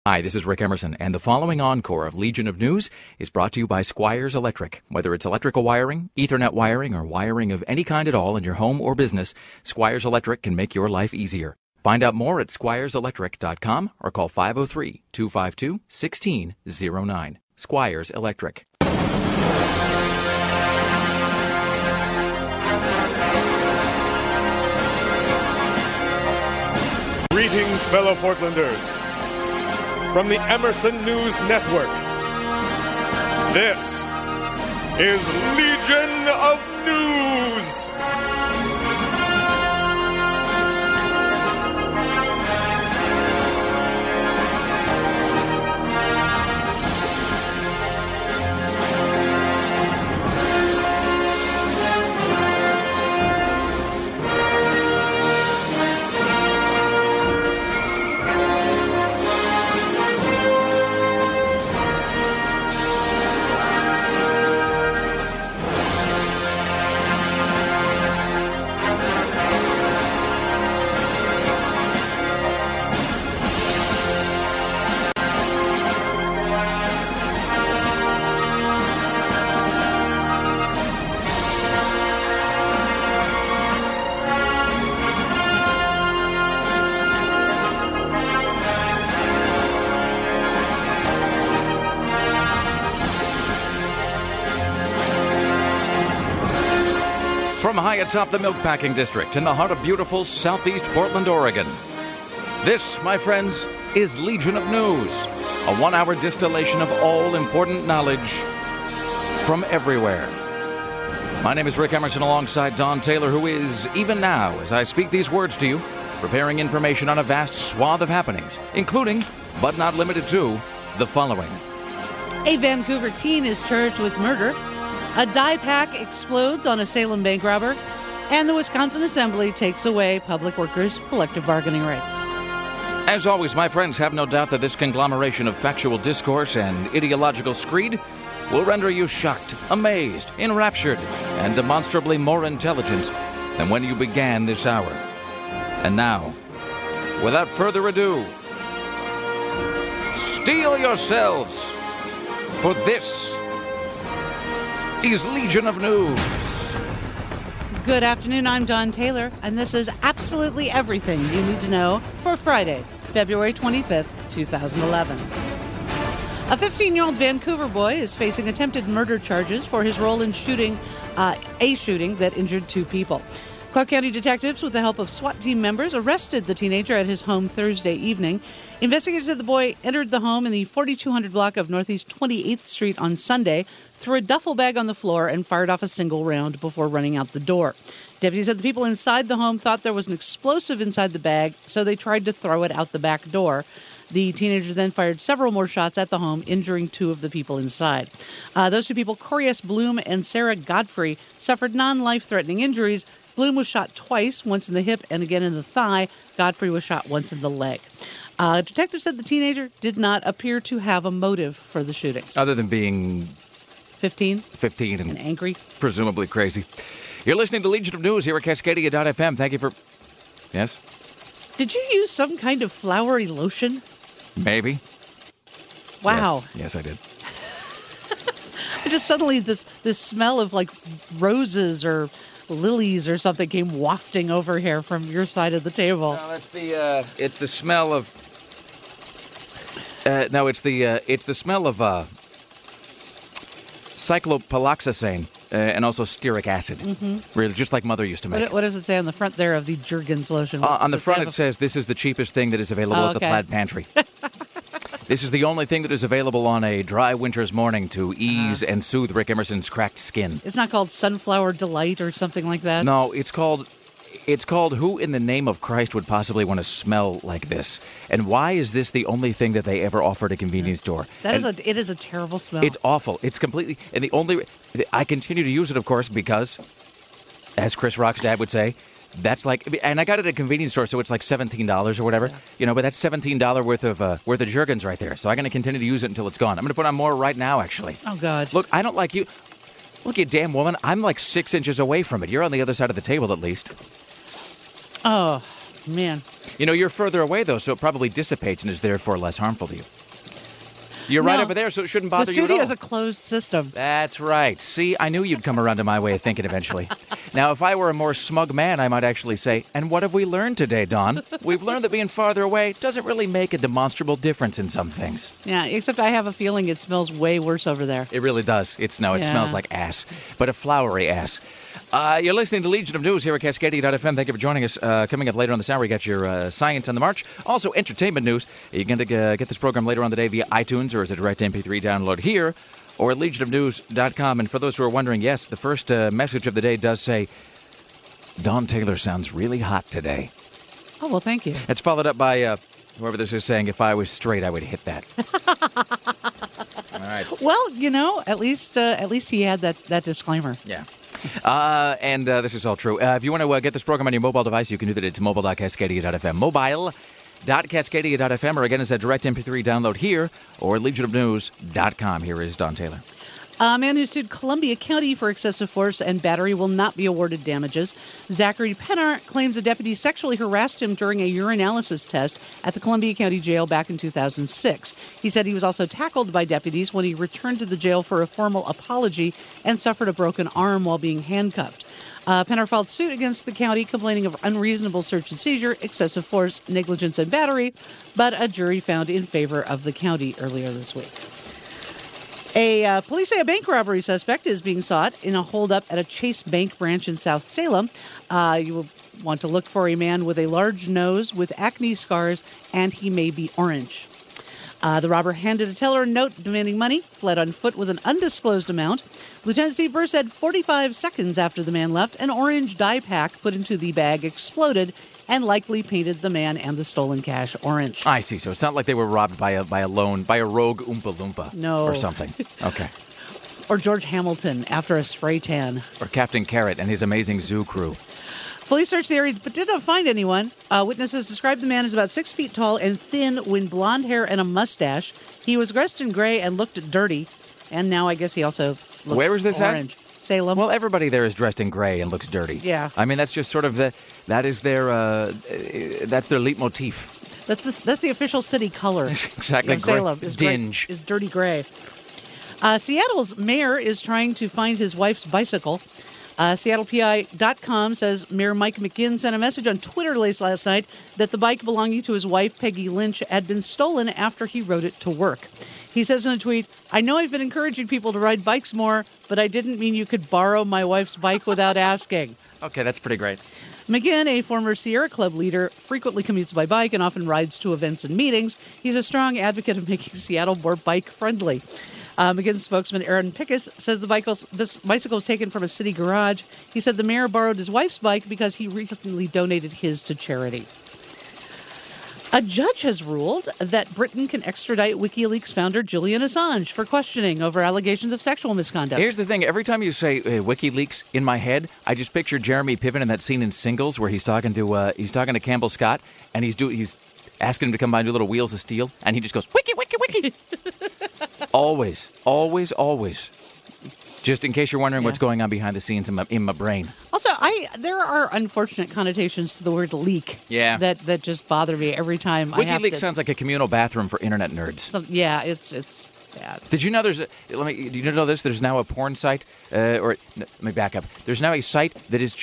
Hi, this is Rick Emerson, and the following encore of Legion of News is brought to you by Squires Electric. Whether it's electrical wiring, Ethernet wiring, or wiring of any kind at all in your home or business, Squires Electric can make your life easier. Find out more at squireselectric.com or call 503-252-1609. Squires Electric. Greetings, fellow Portlanders. From the Emerson News Network, this is Legion of News. From high atop the Milkpacking District in the heart of beautiful southeast Portland, Oregon, this, my friends, is Legion of News, a one-hour distillation of all important knowledge from everywhere. My name is Rick Emerson alongside Don Taylor, who is, even now, as I speak these words to you, preparing information on a vast swath of happenings, including, but not limited to, the following. A Vancouver teen is charged with murder. A dye pack explodes on a Salem bank robber, and the Wisconsin Assembly takes away public workers' collective bargaining rights. As always, my friends, have no doubt that this conglomeration of factual discourse and ideological screed will render you shocked, amazed, enraptured, and demonstrably more intelligent than when you began this hour. And now, without further ado, steel yourselves, for this is Legion of News. Good afternoon, I'm Don Taylor, and this is absolutely everything you need to know for Friday, February 25th, 2011. A 15-year-old Vancouver boy is facing attempted murder charges for his role in a shooting that injured two people. Clark County detectives, with the help of SWAT team members, arrested the teenager at his home Thursday evening. Investigators said the boy entered the home in the 4200 block of Northeast 28th Street on Sunday, threw a duffel bag on the floor, and fired off a single round before running out the door. Deputies said the people inside the home thought there was an explosive inside the bag, so they tried to throw it out the back door. The teenager then fired several more shots at the home, injuring two of the people inside. Those two people, Corey S. Bloom and Sarah Godfrey, suffered non-life-threatening injuries. Bloom was shot twice, once in the hip and again in the thigh. Godfrey was shot once in the leg. Detectives said the teenager did not appear to have a motive for the shooting. Other than being 15 and angry. Presumably crazy. You're listening to Legion of News here at Cascadia.fm. Thank you for... Yes? Did you use some kind of flowery lotion? Maybe. Wow. Yes, I did. Just suddenly this smell of like roses or lilies or something came wafting over here from your side of the table. No, that's it's the smell of... it's the smell of cyclopaloxacin and also stearic acid. Mm-hmm. Really, just like Mother used to make. What does it say on the front there of the Jergens lotion? On the front it says, this is the cheapest thing that is available at the Plaid Pantry. This is the only thing that is available on a dry winter's morning to ease and soothe Rick Emerson's cracked skin. It's not called Sunflower Delight or something like that? No, it's called Who in the Name of Christ Would Possibly Want to Smell Like This? And why is this the only thing that they ever offer at a convenience store? It is a terrible smell. It's awful. It's completely... And I continue to use it, of course, because, as Chris Rock's dad would say, that's like... And I got it at a convenience store, so it's like $17 or whatever. Yeah. But that's $17 worth of Jergens right there. So I'm going to continue to use it until it's gone. I'm going to put on more right now, actually. Oh, God. Look, I don't like you... Look, you damn woman. I'm like 6 inches away from it. You're on the other side of the table, at least. Oh. Man. You know, you're further away, though, so it probably dissipates and is therefore less harmful to you. You're right over there, so it shouldn't bother you at all. The studio is a closed system. That's right. See, I knew you'd come around to my way of thinking eventually. Now, if I were a more smug man, I might actually say, and what have we learned today, Don? We've learned that being farther away doesn't really make a demonstrable difference in some things. Yeah, except I have a feeling it smells way worse over there. It really does. It smells like ass, but a flowery ass. You're listening to Legion of News here at Cascadia.fm. Thank you for joining us. Coming up later on this hour, we got your Science on the March. Also, entertainment news. You're going to get this program later on the day via iTunes or as a direct MP3 download here or at legionofnews.com. And for those who are wondering, yes, the first message of the day does say, Don Taylor sounds really hot today. Oh, well, thank you. It's followed up by whoever this is saying, if I was straight, I would hit that. All right. Well, you know, at least he had that disclaimer. Yeah. And this is all true. If you want to get this program on your mobile device, you can do that at mobile.cascadia.fm. Mobile.cascadia.fm, or again, it's a direct MP3 download here, or legionofnews.com. Here is Don Taylor. A man who sued Columbia County for excessive force and battery will not be awarded damages. Zachary Pennar claims a deputy sexually harassed him during a urinalysis test at the Columbia County Jail back in 2006. He said he was also tackled by deputies when he returned to the jail for a formal apology and suffered a broken arm while being handcuffed. Pennar filed suit against the county, complaining of unreasonable search and seizure, excessive force, negligence, and battery, but a jury found in favor of the county earlier this week. Police say a bank robbery suspect is being sought in a holdup at a Chase Bank branch in South Salem. You will want to look for a man with a large nose with acne scars, and he may be orange. The robber handed a teller a note demanding money, fled on foot with an undisclosed amount. Lieutenant Steve Burr said 45 seconds after the man left, an orange dye pack put into the bag exploded and likely painted the man and the stolen cash orange. I see. So it's not like they were robbed by a rogue Oompa Loompa. No. Or something. Okay. Or George Hamilton after a spray tan. Or Captain Carrot and his amazing zoo crew. Police searched the area but did not find anyone. Witnesses described the man as about 6 feet tall and thin with blonde hair and a mustache. He was dressed in gray and looked dirty. And now I guess he also looks Where is this orange. at? Salem. Well, everybody there is dressed in gray and looks dirty. Yeah. I mean, that's just sort of that's their leitmotif. That's the official city color. Exactly. Of Salem is dinge. Is dirty gray. Seattle's mayor is trying to find his wife's bicycle. SeattlePI.com says Mayor Mike McGinn sent a message on Twitter last night that the bike belonging to his wife, Peggy Lynch, had been stolen after he rode it to work. He says in a tweet, I know I've been encouraging people to ride bikes more, but I didn't mean you could borrow my wife's bike without asking. Okay, that's pretty great. McGinn, a former Sierra Club leader, frequently commutes by bike and often rides to events and meetings. He's a strong advocate of making Seattle more bike-friendly. McGinn's spokesman Aaron Pickus says this bicycle was taken from a city garage. He said the mayor borrowed his wife's bike because he recently donated his to charity. A judge has ruled that Britain can extradite WikiLeaks founder Julian Assange for questioning over allegations of sexual misconduct. Here's the thing. Every time you say WikiLeaks, in my head, I just picture Jeremy Piven in that scene in Singles where he's talking to Campbell Scott, and he's asking him to come by and do little Wheels of Steel, and he just goes, wiki, wiki, wiki. Always, always, always. Just in case you're wondering what's going on behind the scenes in my brain. Also, there are unfortunate connotations to the word leak. Yeah. That just bother me every time. WikiLeaks sounds like a communal bathroom for internet nerds. Yeah, it's bad. Did you know do you know this? There's now a porn site, let me back up. There's now a site that is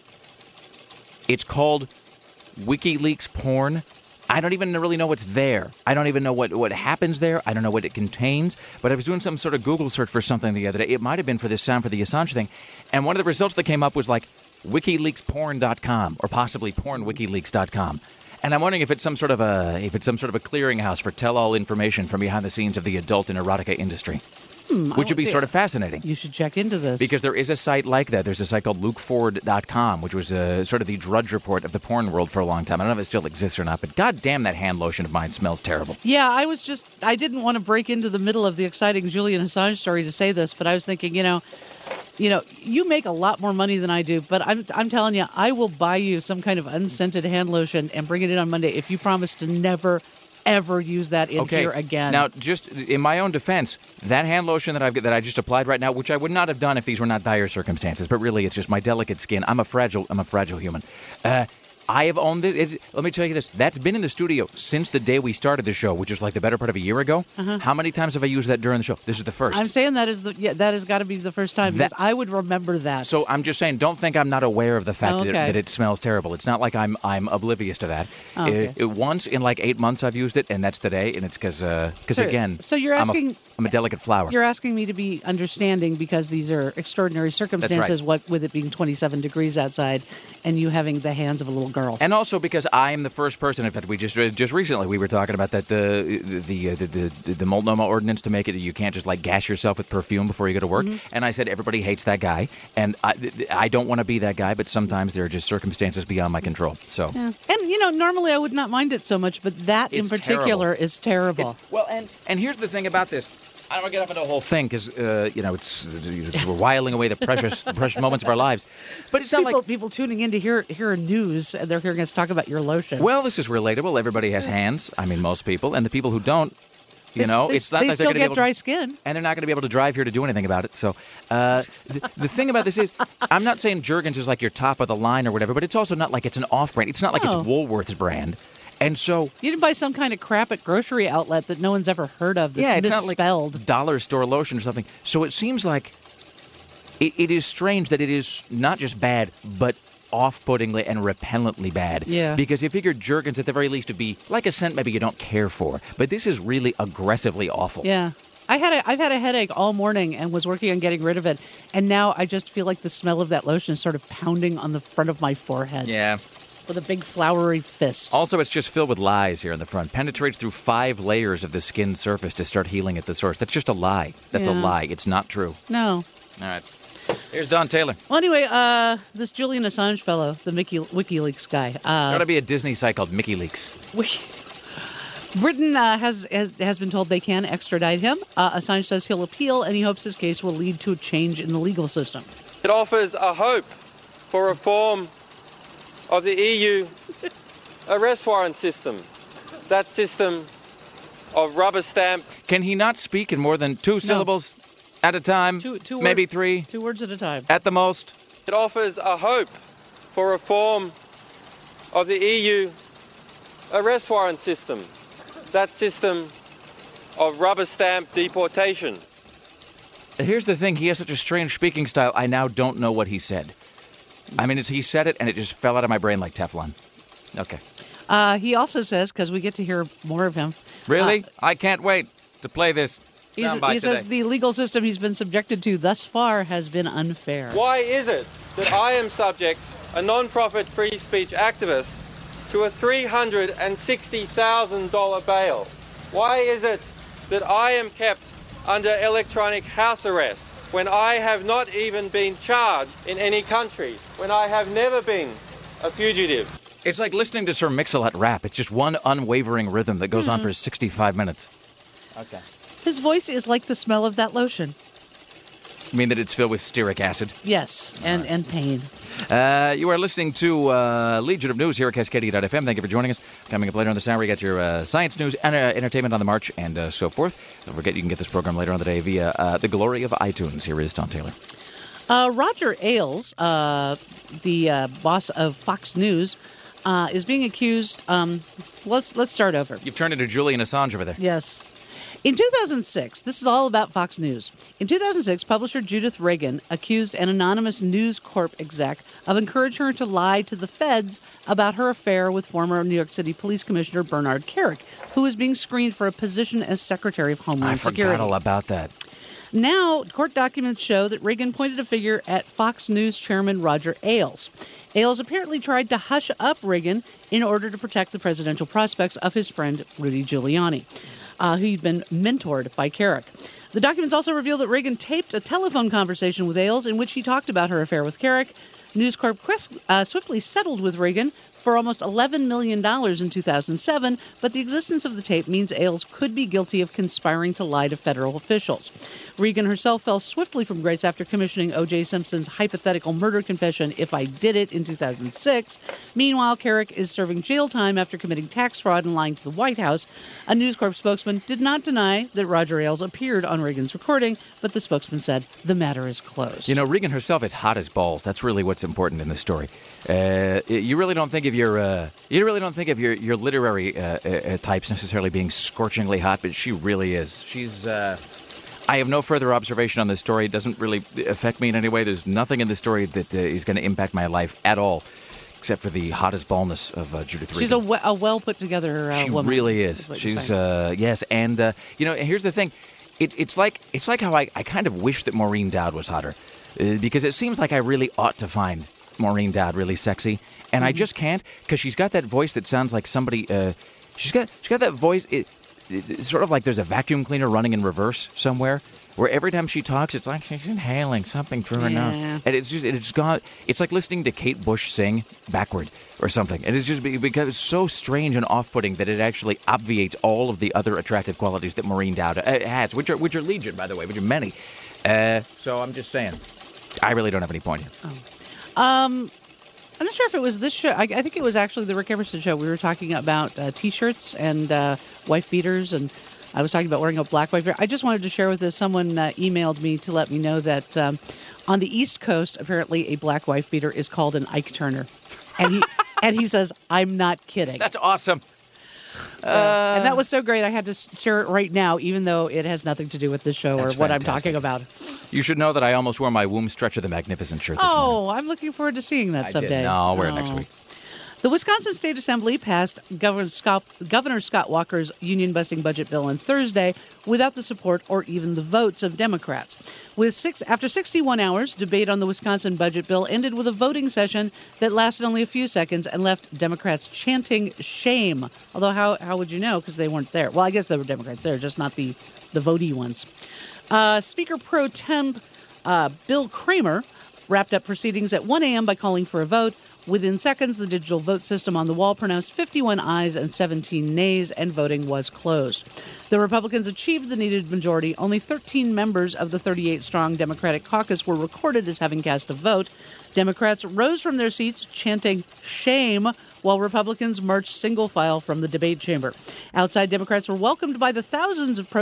it's called WikiLeaks Porn. I don't even really know what's there. I don't even know what happens there. I don't know what it contains. But I was doing some sort of Google search for something the other day. It might have been for this sound for the Assange thing. And one of the results that came up was like WikiLeaksPorn.com or possibly PornWikiLeaks.com. And I'm wondering if it's some sort of a clearinghouse for tell-all information from behind the scenes of the adult and erotica industry. Which would be sort of fascinating. You should check into this. Because there is a site like that. There's a site called LukeFord.com, which was sort of the Drudge Report of the porn world for a long time. I don't know if it still exists or not, but goddamn, that hand lotion of mine smells terrible. Yeah, I didn't want to break into the middle of the exciting Julian Assange story to say this, but I was thinking, you make a lot more money than I do, but I'm telling you, I will buy you some kind of unscented hand lotion and bring it in on Monday if you promise to never ever use that in here again. Now, just in my own defense, that hand lotion that I just applied right now, which I would not have done if these were not dire circumstances, but really it's just my delicate skin. I'm a fragile human. I have owned it. Let me tell you this. That's been in the studio since the day we started the show, which is like the better part of a year ago. How many times have I used that during the show? This is the first. I'm saying that has got to be the first time because I would remember that. So I'm just saying, don't think I'm not aware of the fact that it smells terrible. It's not like I'm oblivious to that. Once in like 8 months I've used it, and that's today, and it's because again, so you're asking, I'm a delicate flower. You're asking me to be understanding because these are extraordinary circumstances. That's right. What with it being 27 degrees outside, and you having the hands of a little girl, and also because I am the first person. In fact, we just recently we were talking about that the Multnomah ordinance to make it that you can't just like gas yourself with perfume before you go to work. And I said everybody hates that guy, and I don't want to be that guy, but sometimes there are just circumstances beyond my control. So, and normally I would not mind it so much, but that in particular is terrible. And here's the thing about this. I don't want to get up into the whole thing because, we're whiling away the precious moments of our lives. But it's not people tuning in to hear news, and they're hearing us talk about your lotion. Well, this is relatable. Everybody has hands. I mean, most people. And the people who don't, it's not they like they're still going to get dry skin. And they're not going to be able to drive here to do anything about it. So the thing about this is, I'm not saying Jergens is like your top of the line or whatever, but it's also not like it's an off-brand. It's not like it's Woolworth's brand. And so you didn't buy some kind of crap at grocery outlet that no one's ever heard of. That's it's misspelled. Not like dollar store lotion or something. So it seems like it is strange that it is not just bad, but off-puttingly and repellently bad. Yeah. Because you figure Jergens at the very least would be like a scent maybe you don't care for, but this is really aggressively awful. Yeah. I've had a headache all morning and was working on getting rid of it, and now I just feel like the smell of that lotion is sort of pounding on the front of my forehead. Yeah. With a big flowery fist. Also, it's just filled with lies here in the front. Penetrates through 5 layers of the skin surface to start healing at the source. That's just a lie. That's a lie. It's not true. No. All right. Here's Don Taylor. Well, anyway, this Julian Assange fellow, the WikiLeaks guy. There ought to be a Disney site called Mickey Leaks. Britain has been told they can extradite him. Assange says he'll appeal, and he hopes his case will lead to a change in the legal system. It offers a hope for reform of the EU arrest warrant system. That system of rubber stamp. Can he not speak in more than 2 syllables at a time? Two maybe words, 3? 2 words at a time. At the most. It offers a hope for reform of the EU arrest warrant system. That system of rubber stamp deportation. Here's the thing. He has such a strange speaking style, I now don't know what he said. I mean, he said it, and it just fell out of my brain like Teflon. Okay. He also says, because we get to hear more of him. Really? I can't wait to play this soundbite He says the legal system he's been subjected to thus far has been unfair. Why is it that I am subject, a non-profit free speech activist, to a $360,000 bail? Why is it that I am kept under electronic house arrest when I have not even been charged in any country, when I have never been a fugitive? It's like listening to Sir Mix-a-Lot rap. It's just one unwavering rhythm that goes on for 65 minutes. Okay. His voice is like the smell of that lotion. You mean that it's filled with stearic acid? Yes, and pain. You are listening to Legion of News here at Cascadia.fm. Thank you for joining us. Coming up later on this hour, we got your science news and entertainment on the march and so forth. Don't forget you can get this program later on the day via the glory of iTunes. Here is Don Taylor. Roger Ailes, the boss of Fox News, is being accused. Let's start over. You've turned into Julian Assange over there. Yes. In 2006, this is all about Fox News. In 2006, publisher Judith Reagan accused an anonymous News Corp exec of encouraging her to lie to the feds about her affair with former New York City Police Commissioner Bernard Kerik, who was being screened for a position as Secretary of Homeland Security. I forgot all about that. Now, court documents show that Reagan pointed a finger at Fox News chairman Roger Ailes. Ailes apparently tried to hush up Reagan in order to protect the presidential prospects of his friend Rudy Giuliani, who'd been mentored by Kerik. The documents also reveal that Reagan taped a telephone conversation with Ailes in which he talked about her affair with Kerik. News Corp swiftly settled with Reagan for almost $11 million in 2007, but the existence of the tape means Ailes could be guilty of conspiring to lie to federal officials. Reagan herself fell swiftly from grace after commissioning O.J. Simpson's hypothetical murder confession, If I Did It, in 2006. Meanwhile, Kerik is serving jail time after committing tax fraud and lying to the White House. A News Corp spokesman did not deny that Roger Ailes appeared on Reagan's recording, but the spokesman said the matter is closed. You know, Reagan herself is hot as balls. That's really what's important in this story. You really don't think if you really don't think of your literary types necessarily being scorchingly hot, but she really is. She's. I have no further observation on this story. It doesn't really affect me in any way. There's nothing in the story that is going to impact my life at all, except for the hottest ballness of Judith Regan. She's a well put together woman. She really is. She's yes, and here's the thing. It's like how I kind of wish that Maureen Dowd was hotter, because it seems like I really ought to find Maureen Dowd really sexy, and I just can't, because she's got that voice that sounds like somebody. She's got that voice. It's sort of like there's a vacuum cleaner running in reverse somewhere, where every time she talks, it's like she's inhaling something through her nose, and it's like listening to Kate Bush sing backward or something. And it's just because it's so strange and off-putting that it actually obviates all of the other attractive qualities that Maureen Dowd has, which are legion, by the way, which are many. So I'm just saying, I really don't have any point here. I'm not sure if it was this show. I think it was actually the Rick Emerson show. We were talking about T-shirts and wife beaters, and I was talking about wearing a black wife beater. I just wanted to share with this. Someone emailed me to let me know that on the East Coast, apparently a black wife beater is called an Ike Turner, and he says, "I'm not kidding." That's awesome. And that was so great. I had to share it right now, even though it has nothing to do with the show or what I'm talking about. You should know that I almost wore my Womb Stretcher the Magnificent shirt this morning. I'm looking forward to seeing that someday. No, I'll wear it next week. The Wisconsin State Assembly passed Governor Scott Walker's union-busting budget bill on Thursday without the support or even the votes of Democrats. After 61 hours, debate on the Wisconsin budget bill ended with a voting session that lasted only a few seconds and left Democrats chanting shame. Although how would you know? Because they weren't there. Well, I guess there were Democrats there, just not the votey ones. Speaker Pro Tem Bill Kramer wrapped up proceedings at 1 a.m. by calling for a vote. Within seconds, the digital vote system on the wall pronounced 51 ayes and 17 nays, and voting was closed. The Republicans achieved the needed majority. Only 13 members of the 38-strong Democratic caucus were recorded as having cast a vote. Democrats rose from their seats, chanting "shame," while Republicans marched single file from the debate chamber. Outside, Democrats were welcomed by the thousands of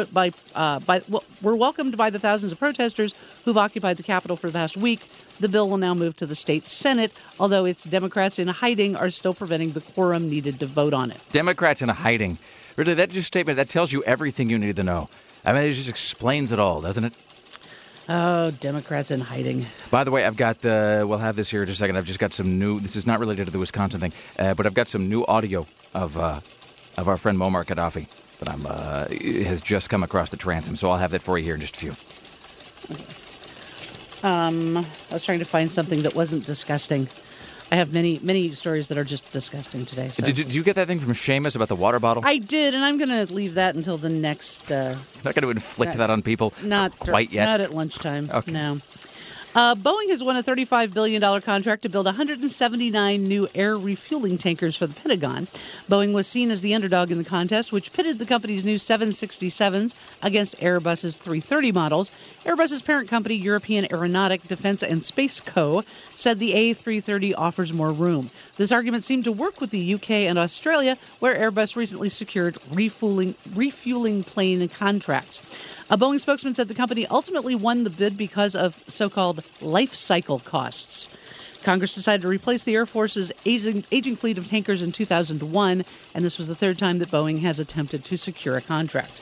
protesters who've occupied the Capitol for the past week. The bill will now move to the state Senate, although its Democrats in hiding are still preventing the quorum needed to vote on it. Democrats in hiding. Really, that tells you everything you need to know. I mean, it just explains it all, doesn't it? Oh, Democrats in hiding. By the way, I've got, we'll have this here in just a second. I've just got some new, this is not related to the Wisconsin thing, but I've got some new audio of our friend Muammar Gaddafi that has just come across the transom. So I'll have that for you here in just a few. Okay. I was trying to find something that wasn't disgusting. I have many stories that are just disgusting today. So. Did you get that thing from Seamus about the water bottle? I did, and I'm going to leave that until the next... You're not going to inflict that on people not quite yet? Not at lunchtime, okay. No. Boeing has won a $35 billion contract to build 179 new air refueling tankers for the Pentagon. Boeing was seen as the underdog in the contest, which pitted the company's new 767s against Airbus's 330 models. Airbus's parent company, European Aeronautic, Defence and Space Co., said the A330 offers more room. This argument seemed to work with the UK and Australia, where Airbus recently secured refueling plane contracts. A Boeing spokesman said the company ultimately won the bid because of so-called life cycle costs. Congress decided to replace the Air Force's aging fleet of tankers in 2001, and this was the third time that Boeing has attempted to secure a contract.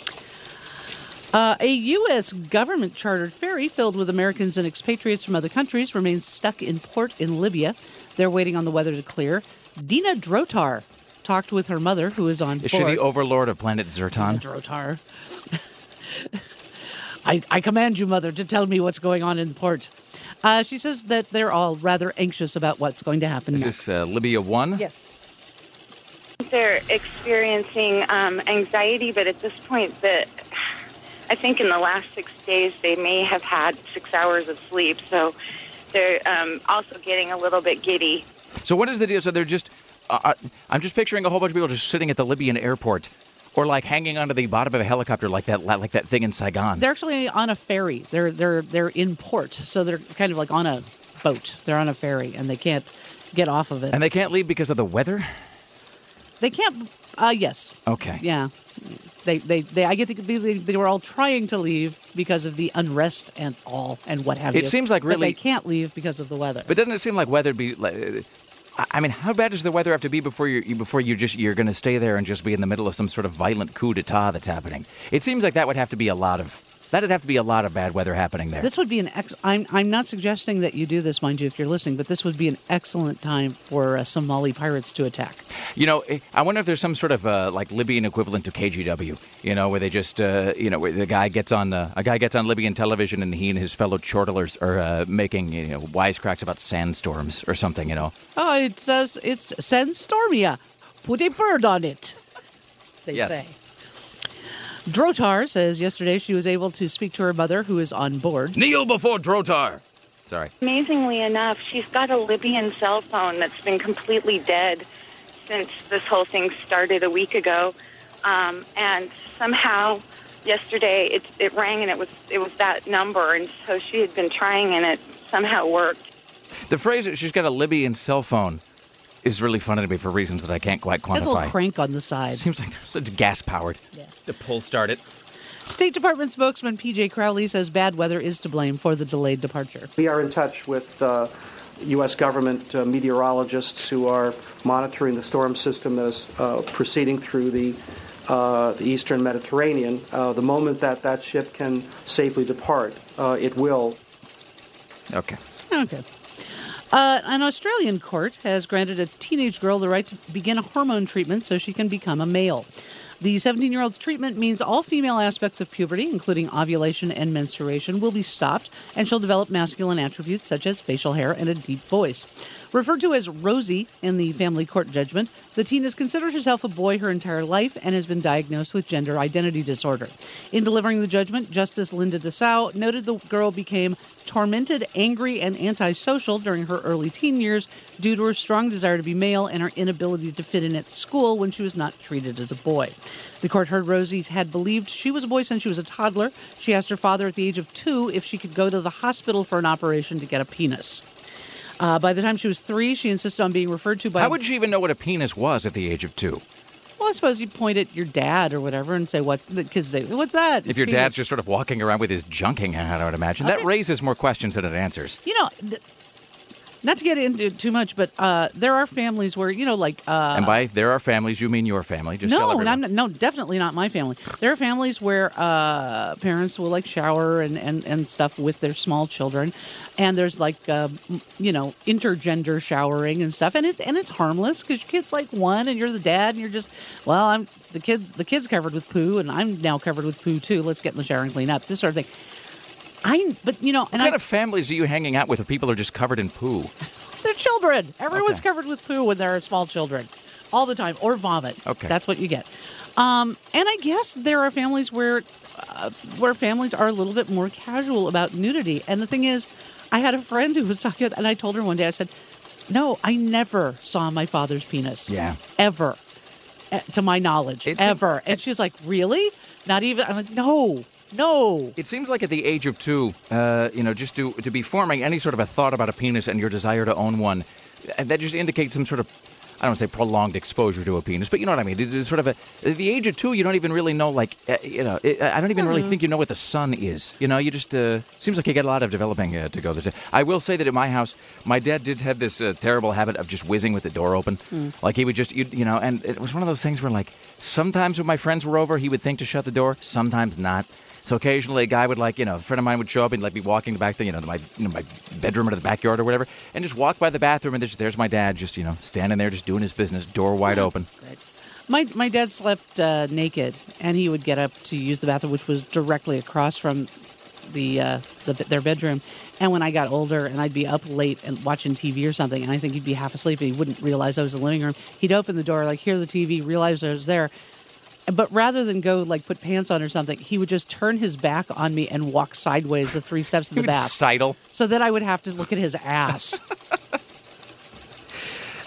A U.S. government-chartered ferry filled with Americans and expatriates from other countries remains stuck in port in Libya. They're waiting on the weather to clear. Dina Drotar talked with her mother, who is on board. Is she the overlord of planet Zerton? Dina Drotar. I command you, Mother, to tell me what's going on in the port. She says that they're all rather anxious about what's going to happen next. Is this Libya 1? Yes. They're experiencing anxiety, but at this point, I think in the last 6 days, they may have had 6 hours of sleep. So they're also getting a little bit giddy. So what is the deal? So they're just, I'm just picturing a whole bunch of people just sitting at the Libyan airport. Or like hanging onto the bottom of a helicopter like that thing in Saigon. They're actually on a ferry. They're in port, so they're kind of like on a boat. They're on a ferry, and they can't get off of it. And they can't leave because of the weather? They can't. Yes. Okay. Yeah. They were all trying to leave because of the unrest and what have you. It seems like really but they can't leave because of the weather. But doesn't it seem like weather'd be I mean, how bad does the weather have to be before you're going to stay there and just be in the middle of some sort of violent coup d'etat that's happening? It seems like that'd have to be a lot of bad weather happening there. This would be I'm not suggesting that you do this, mind you, if you're listening, but this would be an excellent time for Somali pirates to attack. You know, I wonder if there's some sort of like Libyan equivalent to KGW. You know, where they just where the guy gets on Libyan television and he and his fellow chortlers are making wisecracks about sandstorms or something. You know. Oh, it says it's sandstormia. Put a bird on it. They say. Drotar says yesterday she was able to speak to her mother, who is on board. Kneel before Drotar. Sorry. Amazingly enough, she's got a Libyan cell phone that's been completely dead since this whole thing started a week ago. And somehow yesterday it rang and it was that number. And so she had been trying and it somehow worked. The phrase that she's got a Libyan cell phone is really funny to me for reasons that I can't quite quantify. There's a little crank on the side. Seems like it's gas-powered. Yeah. To pull start it. State Department spokesman P.J. Crowley says bad weather is to blame for the delayed departure. We are in touch with U.S. government meteorologists who are monitoring the storm system that is proceeding through the eastern Mediterranean. The moment that ship can safely depart, it will. Okay. An Australian court has granted a teenage girl the right to begin a hormone treatment so she can become a male. The 17-year-old's treatment means all female aspects of puberty, including ovulation and menstruation, will be stopped, and she'll develop masculine attributes such as facial hair and a deep voice. Referred to as Rosie in the family court judgment, the teen has considered herself a boy her entire life and has been diagnosed with gender identity disorder. In delivering the judgment, Justice Linda Dessau noted the girl became tormented, angry, and antisocial during her early teen years due to her strong desire to be male and her inability to fit in at school when she was not treated as a boy. The court heard Rosie had believed she was a boy since she was a toddler. She asked her father at the age of 2 if she could go to the hospital for an operation to get a penis. By the time she was 3, she insisted on being referred to by... How would she even know what a penis was at the age of 2? Well, I suppose you point at your dad or whatever and say, what? The kids say, what's that? If your dad's just sort of walking around with his junk hanging out, I would imagine. Okay. That raises more questions than it answers. You know, not to get into too much, but there are families where, and by there are families, you mean your family. Just tell everyone. No, definitely not my family. There are families where parents will, shower and stuff with their small children. And there's, intergender showering and stuff. And it's harmless because your kid's, 1 and you're the dad and you're just, the kid's covered with poo and I'm now covered with poo, too. Let's get in the shower and clean up. This sort of thing. What kind of families are you hanging out with where people are just covered in poo? They're children. Everyone's covered with poo when they're small children. All the time. Or vomit. Okay. That's what you get. And I guess there are families where families are a little bit more casual about nudity. And the thing is, I had a friend who was talking, and I told her one day, I said, no, I never saw my father's penis. Yeah. Ever. To my knowledge. Ever. And she's like, really? Not even? I'm like, no. It seems like at the age of 2, just to be forming any sort of a thought about a penis and your desire to own one, that just indicates some sort of, I don't want to say prolonged exposure to a penis, but you know what I mean. It's sort of at the age of 2, you don't even really know, I don't even really think you know what the sun is. You just, seems like you get a lot of developing to go. I will say that at my house, my dad did have this terrible habit of just whizzing with the door open. Like he would just, and it was one of those things where sometimes when my friends were over, he would think to shut the door, sometimes not. So occasionally a guy would a friend of mine would show up and be walking back to, my bedroom or to the backyard or whatever, and just walk by the bathroom and there's my dad just, standing there just doing his business, door wide open. Great. My dad slept naked, and he would get up to use the bathroom, which was directly across from their bedroom. And when I got older and I'd be up late and watching TV or something, and I think he'd be half asleep and he wouldn't realize I was in the living room, he'd open the door, hear the TV, realize I was there. But rather than go, put pants on or something, he would just turn his back on me and walk sideways the 3 steps to the bath. Sidle. So that I would have to look at his ass.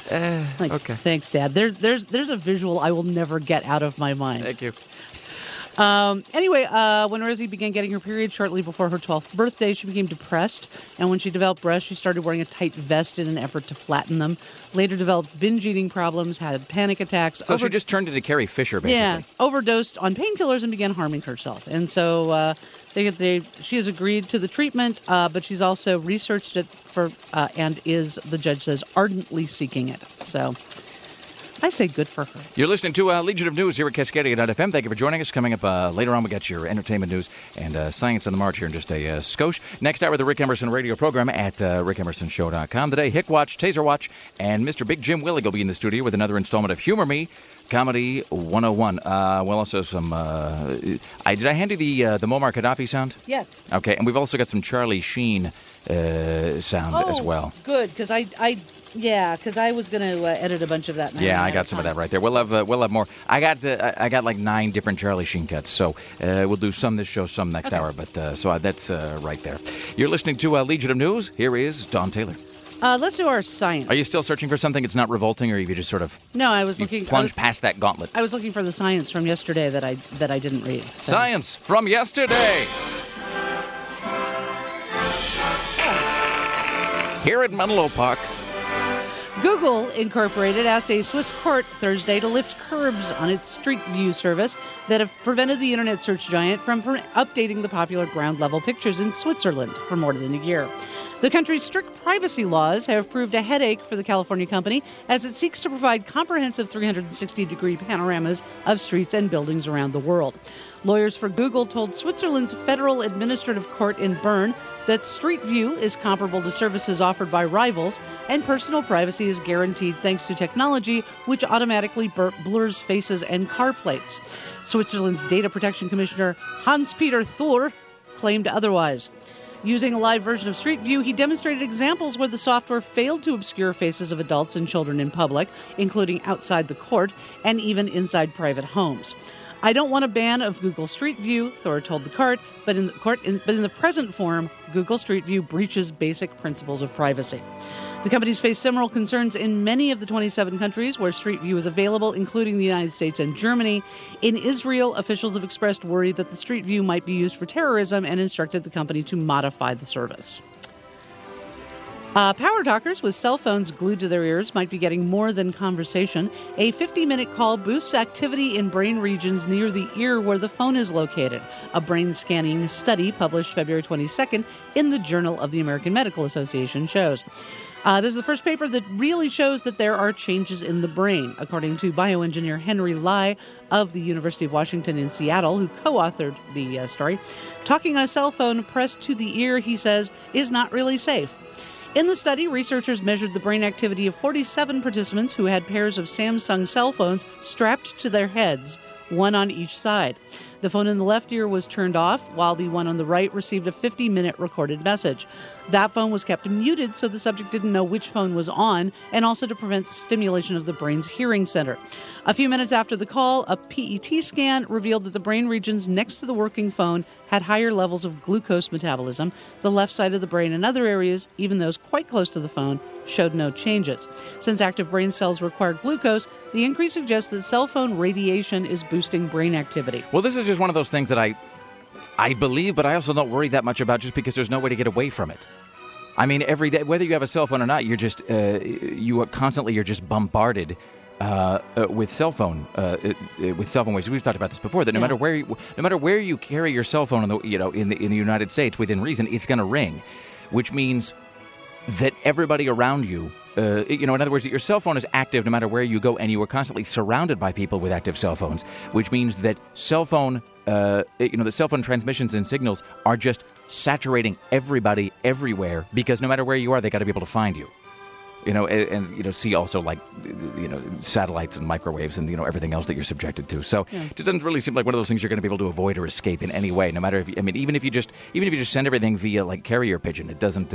Okay. Thanks, Dad. There's a visual I will never get out of my mind. Thank you. Anyway, when Rosie began getting her period shortly before her 12th birthday, she became depressed. And when she developed breasts, she started wearing a tight vest in an effort to flatten them. Later developed binge eating problems, had panic attacks. So she just turned into Carrie Fisher, basically. Yeah, overdosed on painkillers and began harming herself. And so she has agreed to the treatment, but she's also researched it and is, the judge says, ardently seeking it. So I say good for her. You're listening to Legion of News here at Cascadia.fm. Thank you for joining us. Coming up later on, we got your entertainment news and science on the march here in just a skosh. Next hour, the Rick Emerson radio program at rickemersonshow.com. Today, Hick Watch, Taser Watch, and Mr. Big Jim Willig will be in the studio with another installment of Humor Me, Comedy 101. Well, also some... did I hand you the Muammar Gaddafi sound? Yes. Okay, and we've also got some Charlie Sheen sound as well. Good, because I was going to edit a bunch of that. Yeah, I got some of that right there. We'll have more. I got like 9 different Charlie Sheen cuts, so we'll do some this show, some next hour. But so that's right there. You're listening to Legion of News. Here is Don Taylor. Let's do our science. Are you still searching for something? It's not revolting, or you just sort of plunge past that gauntlet? I was looking for the science from yesterday that I didn't read. So. Science from yesterday. Here at Menlo Park. Google Incorporated asked a Swiss court Thursday to lift curbs on its Street View service that have prevented the internet search giant from updating the popular ground-level pictures in Switzerland for more than a year. The country's strict privacy laws have proved a headache for the California company as it seeks to provide comprehensive 360-degree panoramas of streets and buildings around the world. Lawyers for Google told Switzerland's Federal Administrative Court in Bern that Street View is comparable to services offered by rivals, and personal privacy is guaranteed thanks to technology which automatically blurs faces and car plates. Switzerland's Data Protection Commissioner Hans-Peter Thur claimed otherwise. Using a live version of Street View, he demonstrated examples where the software failed to obscure faces of adults and children in public, including outside the court and even inside private homes. I don't want a ban of Google Street View, Thor told the court, but in the present form, Google Street View breaches basic principles of privacy. The companies face similar concerns in many of the 27 countries where Street View is available, including the United States and Germany. In Israel, officials have expressed worry that the Street View might be used for terrorism and instructed the company to modify the service. Power talkers with cell phones glued to their ears might be getting more than conversation. A 50-minute call boosts activity in brain regions near the ear where the phone is located. A brain scanning study published February 22nd in the Journal of the American Medical Association shows. This is the first paper that really shows that there are changes in the brain, according to bioengineer Henry Lai of the University of Washington in Seattle, who co-authored the story. Talking on a cell phone pressed to the ear, he says, is not really safe. In the study, researchers measured the brain activity of 47 participants who had pairs of Samsung cell phones strapped to their heads, one on each side. The phone in the left ear was turned off, while the one on the right received a 50-minute recorded message. That phone was kept muted so the subject didn't know which phone was on, and also to prevent stimulation of the brain's hearing center. A few minutes after the call, a PET scan revealed that the brain regions next to the working phone had higher levels of glucose metabolism. The left side of the brain and other areas, even those quite close to the phone, showed no changes. Since active brain cells require glucose, the increase suggests that cell phone radiation is boosting brain activity. Well, this is just one of those things that I believe, but I also don't worry that much about just because there's no way to get away from it. I mean, every day, whether you have a cell phone or not, you're just you're just bombarded with cell phone waves. We've talked about this before. That no matter where you carry your cell phone in the United States, within reason, it's going to ring, which means that everybody around you, in other words, that your cell phone is active no matter where you go, and you are constantly surrounded by people with active cell phones, which means that cell phone transmissions and signals are just saturating everybody everywhere, because no matter where you are, they got to be able to find you. See also satellites and microwaves and everything else that you're subjected to. So it doesn't really seem like one of those things you're going to be able to avoid or escape in any way. No matter even if you just send everything via like carrier pigeon, it doesn't.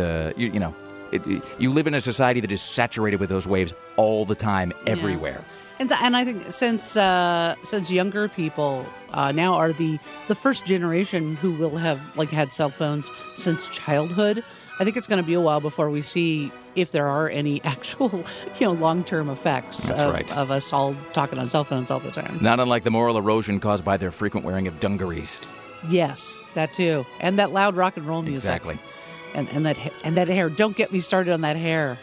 You live in a society that is saturated with those waves all the time, everywhere. And I think since younger people now are the first generation who will have had cell phones since childhood, I think it's going to be a while before we see if there are any actual, long-term effects of us all talking on cell phones all the time. Not unlike the moral erosion caused by their frequent wearing of dungarees. Yes, that too. And that loud rock and roll music. Exactly. And that hair. Don't get me started on that hair.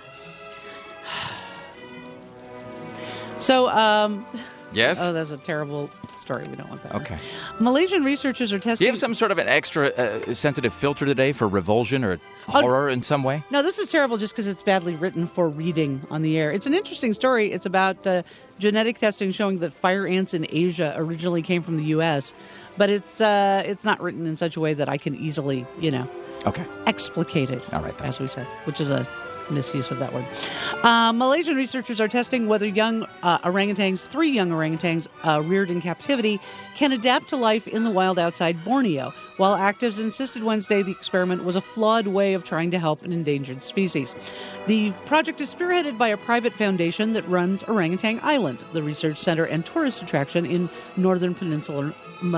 So, yes? Oh, that's a terrible story. We don't want that. Okay. Malaysian researchers are testing... Do you have some sort of an extra sensitive filter today for revulsion or horror in some way? No, this is terrible just because it's badly written for reading on the air. It's an interesting story. It's about genetic testing showing that fire ants in Asia originally came from the U.S., but it's not written in such a way that I can easily, explicate it, all right, as we said, which is a misuse of that word. Malaysian researchers are testing whether three young orangutans reared in captivity can adapt to life in the wild outside Borneo, while activists insisted Wednesday the experiment was a flawed way of trying to help an endangered species. The project is spearheaded by a private foundation that runs Orangutan Island, the research center and tourist attraction in northern peninsular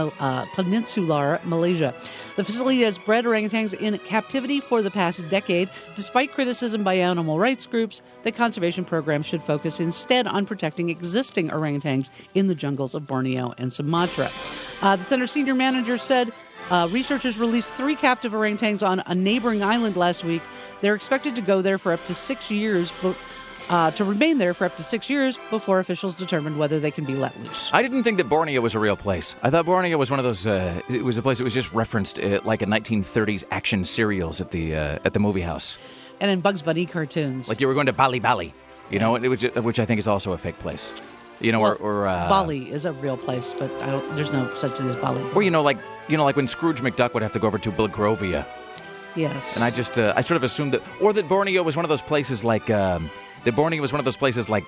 Malaysia. The facility has bred orangutans in captivity for the past decade. Despite criticism by animal rights groups, the conservation program should focus instead on protecting existing orangutans in the jungles of Borneo and Sumatra. The center's senior manager said researchers released 3 captive orangutans on a neighboring island last week. They're expected to go there for up to 6 years, to remain there for up to 6 years before officials determine whether they can be let loose. I didn't think that Borneo was a real place. I thought Borneo was one of those. It was a place that was just referenced like in 1930s action serials at the movie house, and in Bugs Bunny cartoons. Like you were going to Bali Bali, which I think is also a fake place. Bali is a real place, but there's no such thing as Bali. Or like when Scrooge McDuck would have to go over to Belgravia. Yes. And I just I sort of assumed that Borneo was one of those places like. That Borneo was one of those places like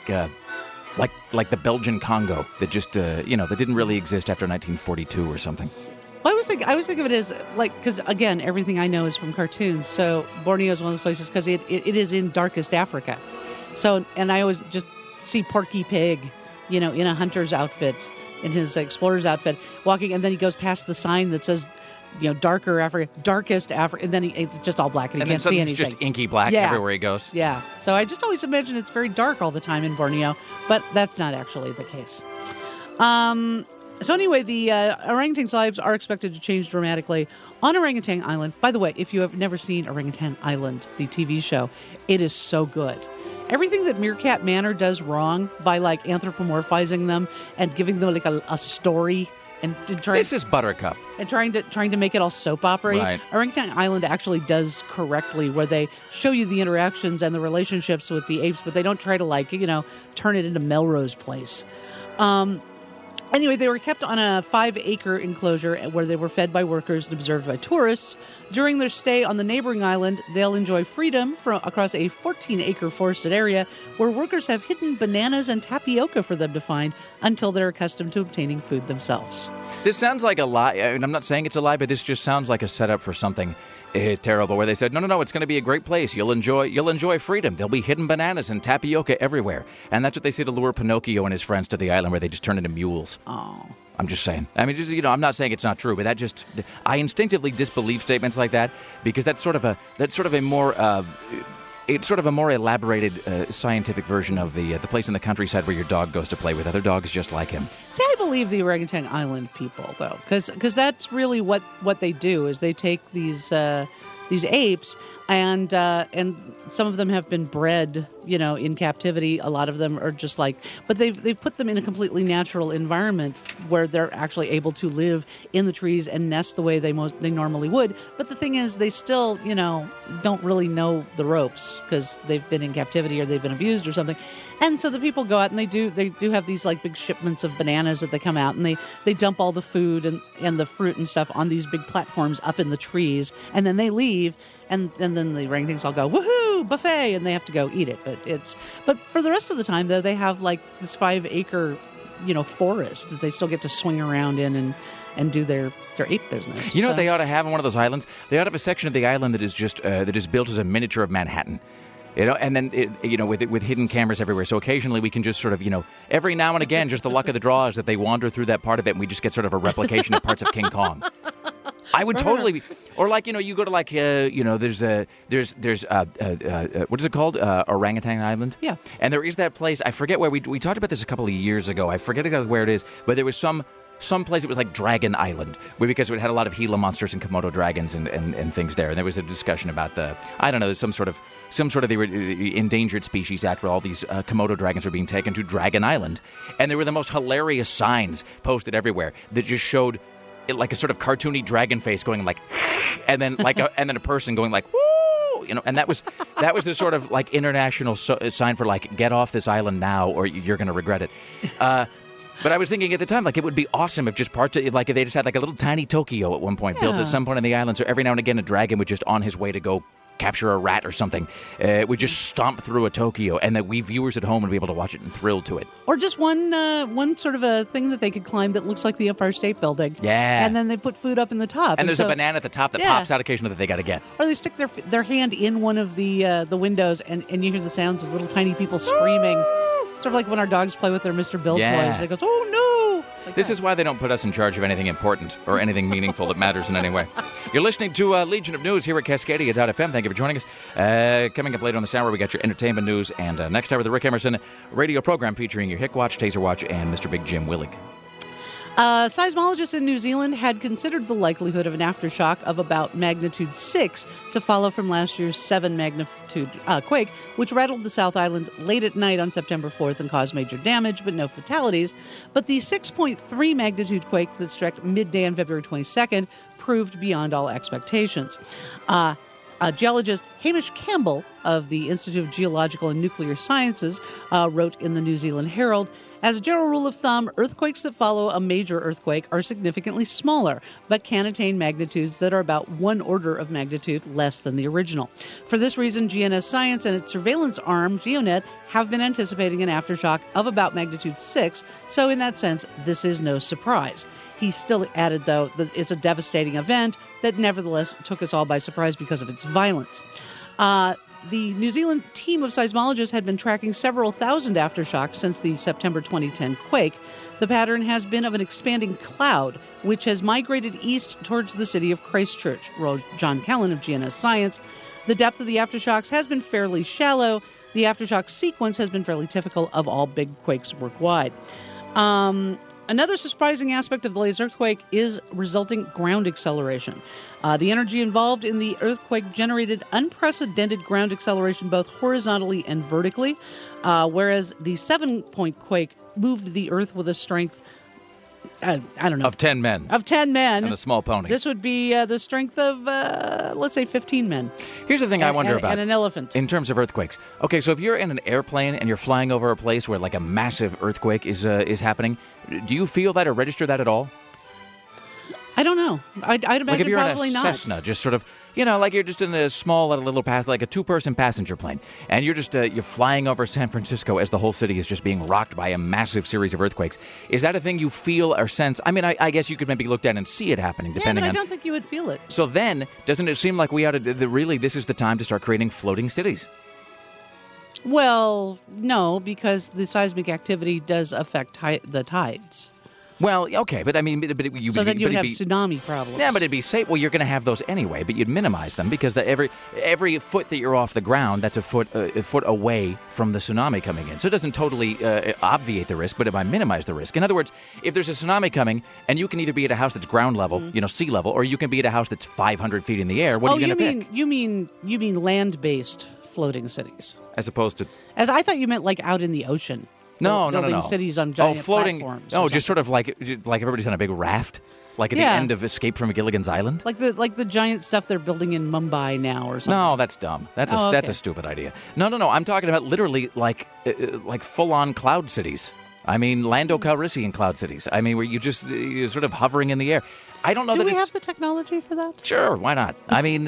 the Belgian Congo that just that didn't really exist after 1942 or something. Well, I always think of it as because again everything I know is from cartoons. So Borneo is one of those places because it is in darkest Africa. So and I always just see Porky Pig, in a hunter's outfit, in his explorer's outfit, walking, and then he goes past the sign that says, darker Africa, darkest Africa, and then it's just all black, and he can't see anything. It's just inky black everywhere he goes. Yeah. So I just always imagine it's very dark all the time in Borneo, but that's not actually the case. So anyway, the orangutans' lives are expected to change dramatically on Orangutan Island. By the way, if you have never seen Orangutan Island, the TV show, it is so good. Everything that Meerkat Manor does wrong by anthropomorphizing them and giving them a story. This is Buttercup. And trying to make it all soap opera. Right. Orangutan Island actually does correctly, where they show you the interactions and the relationships with the apes, but they don't try to turn it into Melrose Place. Anyway, they were kept on a 5-acre enclosure where they were fed by workers and observed by tourists. During their stay on the neighboring island, they'll enjoy freedom across a 14-acre forested area where workers have hidden bananas and tapioca for them to find until they're accustomed to obtaining food themselves. This sounds like a lie. I mean, I'm not saying it's a lie, but this just sounds like a setup for something terrible, where they said, no, it's going to be a great place. You'll enjoy freedom. There'll be hidden bananas and tapioca everywhere. And that's what they say to lure Pinocchio and his friends to the island, where they just turn into mules. Oh. I'm just saying. I mean, I'm not saying it's not true, but I instinctively disbelieve statements like that because that's sort of a more it's sort of a more elaborated scientific version of the place in the countryside where your dog goes to play with other dogs just like him. See, I believe the Orangutan Island people, though, because that's really what they do is they take these apes and some of them have been bred, in captivity. A lot of them are just but they've put them in a completely natural environment where they're actually able to live in the trees and nest the way they normally would. But the thing is, they still, don't really know the ropes because they've been in captivity or they've been abused or something. And so the people go out and they do have these big shipments of bananas that they come out and they dump all the food and the fruit and stuff on these big platforms up in the trees, and then they leave. And then the orangutans all go, woohoo, buffet, and they have to go eat it. But for the rest of the time, though, they have this 5-acre, forest that they still get to swing around in and do their ape business. You know what they ought to have on one of those islands? They ought to have a section of the island that is just that is built as a miniature of Manhattan. And then with hidden cameras everywhere. So occasionally we can just sort of, every now and again, just the luck of the draw is that they wander through that part of it, and we just get sort of a replication of parts of King Kong. I would totally be. Or like, you go to like, there's what is it called? Orangutan Island? Yeah. And there is that place, I forget where, we talked about this a couple of years ago. I forget exactly where it is, but there was some place, it was like Dragon Island, because it had a lot of Gila monsters and Komodo dragons and things there. And there was a discussion about some sort of the Endangered Species Act where all these Komodo dragons were being taken to Dragon Island. And there were the most hilarious signs posted everywhere that just showed it like a sort of cartoony dragon face going like, and then a person going like, woo, and that was the sort of like international sign for like, get off this island now or you're going to regret it. But I was thinking at the time, like, it would be awesome if just if they just had like a little tiny Tokyo at one point built at some point on the island, so every now and again a dragon would just on his way to go capture a rat or something, would just stomp through a Tokyo, and that we viewers at home would be able to watch it and thrill to it. Or just one sort of a thing that they could climb that looks like the Empire State Building. Yeah. And then they put food up in the top. And there's a banana at the top that pops out occasionally that they got to get. Or they stick their hand in one of the windows, and you hear the sounds of little tiny people screaming. Sort of like when our dogs play with their Mr. Bill toys. They go, oh no! This is why they don't put us in charge of anything important or anything meaningful that matters in any way. You're listening to Legion of News here at Cascadia.fm. Thank you for joining us. Coming up later on this hour, we got your entertainment news, and next hour, the Rick Emerson radio program featuring your Hick Watch, Taser Watch, and Mr. Big Jim Willig. Seismologists in New Zealand had considered the likelihood of an aftershock of about magnitude 6 to follow from last year's 7 magnitude quake, which rattled the South Island late at night on September 4th and caused major damage, but no fatalities. But the 6.3 magnitude quake that struck midday on February 22nd proved beyond all expectations. Geologist Hamish Campbell of the Institute of Geological and Nuclear Sciences wrote in the New Zealand Herald, as a general rule of thumb, earthquakes that follow a major earthquake are significantly smaller, but can attain magnitudes that are about 1 order of magnitude less than the original. For this reason, GNS Science and its surveillance arm, GeoNet, have been anticipating an aftershock of about magnitude 6, so in that sense, this is no surprise. He still added, though, that it's a devastating event that nevertheless took us all by surprise because of its violence. The New Zealand team of seismologists had been tracking several thousand aftershocks since the September 2010 quake. The pattern has been of an expanding cloud, which has migrated east towards the city of Christchurch, wrote John Callan of GNS Science. The depth of the aftershocks has been fairly shallow. The aftershock sequence has been fairly typical of all big quakes worldwide. Another surprising aspect of the latest earthquake is resulting ground acceleration. The energy involved in the earthquake generated unprecedented ground acceleration both horizontally and vertically, whereas the 7-point quake moved the Earth with a strength, I don't know. Of 10 men. Of 10 men. And a small pony. This would be the strength of, let's say, 15 men. Here's the thing I wonder about. And an elephant. In terms of earthquakes. Okay, so if you're in an airplane and you're flying over a place where like a massive earthquake is happening, do you feel that or register that at all? I don't know. I'd imagine like if you're probably in a not. Cessna, just sort of, like you're just in a small little like a 2-person passenger plane, and you're just you're flying over San Francisco as the whole city is just being rocked by a massive series of earthquakes. Is that a thing you feel or sense? I mean, I guess you could maybe look down and see it happening, depending on... Yeah, but I don't think you would feel it. So then, doesn't it seem like we ought to... Really, this is the time to start creating floating cities? Well, no, because the seismic activity does affect the tides. Well, okay, but I mean... then you would have tsunami problems. Yeah, but it'd be safe. Well, you're going to have those anyway, but you'd minimize them because every foot that you're off the ground, that's a foot away from the tsunami coming in. So it doesn't totally obviate the risk, but it might minimize the risk. In other words, if there's a tsunami coming, and you can either be at a house that's ground level, sea level, or you can be at a house that's 500 feet in the air, what are you going to pick? You mean land-based floating cities. As opposed to... As I thought you meant like out in the ocean. No. Building cities on giant platforms. No, just sort of like everybody's on a big raft, like at the end of Escape from Gilligan's Island. Like the giant stuff they're building in Mumbai now or something. No, that's dumb. That's a stupid idea. No. I'm talking about literally like full-on cloud cities. I mean, Lando Calrissian cloud cities. I mean, where you're sort of hovering in the air. I don't know Do we have the technology for that? Sure, why not? I mean...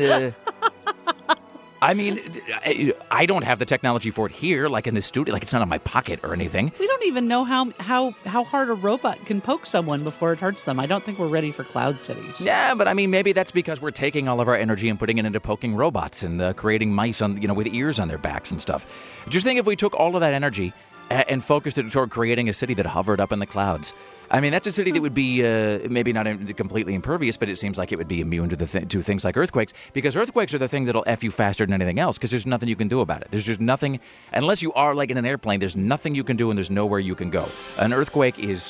I don't have the technology for it here, like in the studio. Like, it's not in my pocket or anything. We don't even know how hard a robot can poke someone before it hurts them. I don't think we're ready for cloud cities. Yeah, but I mean, maybe that's because we're taking all of our energy and putting it into poking robots and creating mice on, with ears on their backs and stuff. Just think if we took all of that energy and focused it toward creating a city that hovered up in the clouds. I mean, that's a city that would be maybe not completely impervious, but it seems like it would be immune to to things like earthquakes, because earthquakes are the thing that'll F you faster than anything else, because there's nothing you can do about it. There's just nothing, unless you are like in an airplane, there's nothing you can do and there's nowhere you can go. An earthquake is,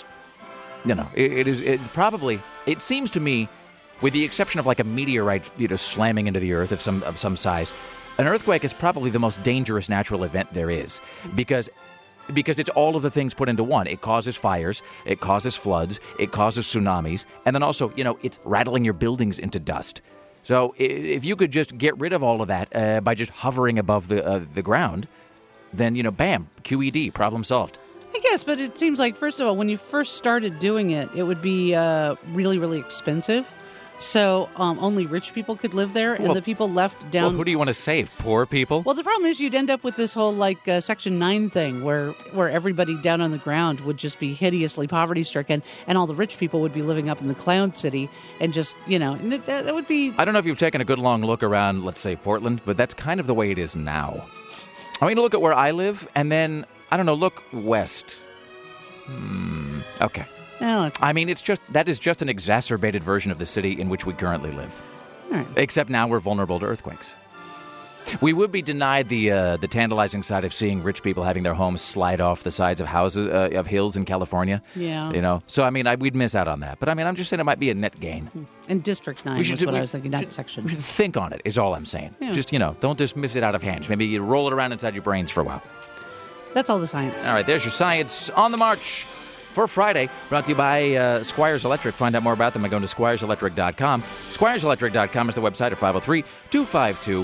it seems to me, with the exception of like a meteorite, slamming into the earth of some size, an earthquake is probably the most dangerous natural event there is, because it's all of the things put into one. It causes fires, it causes floods, it causes tsunamis, and then also, it's rattling your buildings into dust. So if you could just get rid of all of that by just hovering above the ground, then, bam, QED, problem solved. I guess, but it seems like, first of all, when you first started doing it, it would be really, really expensive. So only rich people could live there, and the people left down... Well, who do you want to save? Poor people? Well, the problem is you'd end up with this whole, Section 9 thing where everybody down on the ground would just be hideously poverty-stricken, and all the rich people would be living up in the Cloud City, and just, and that would be... I don't know if you've taken a good long look around, let's say, Portland, but that's kind of the way it is now. I mean, look at where I live, and then, I don't know, look west. Okay. I mean, that is just an exacerbated version of the city in which we currently live. All right. Except now we're vulnerable to earthquakes. We would be denied the tantalizing side of seeing rich people having their homes slide off the sides of houses of hills in California. Yeah. So I mean, we'd miss out on that. But I mean, I'm just saying it might be a net gain. And District 9 was what I was thinking, not Section. We should think on it, is all I'm saying. Yeah. Just, don't dismiss it out of hand. Maybe you roll it around inside your brains for a while. That's all the science. All right, there's your science on the march for Friday, brought to you by Squires Electric. Find out more about them by going to squireselectric.com. Squireselectric.com is the website at 503-252-1609.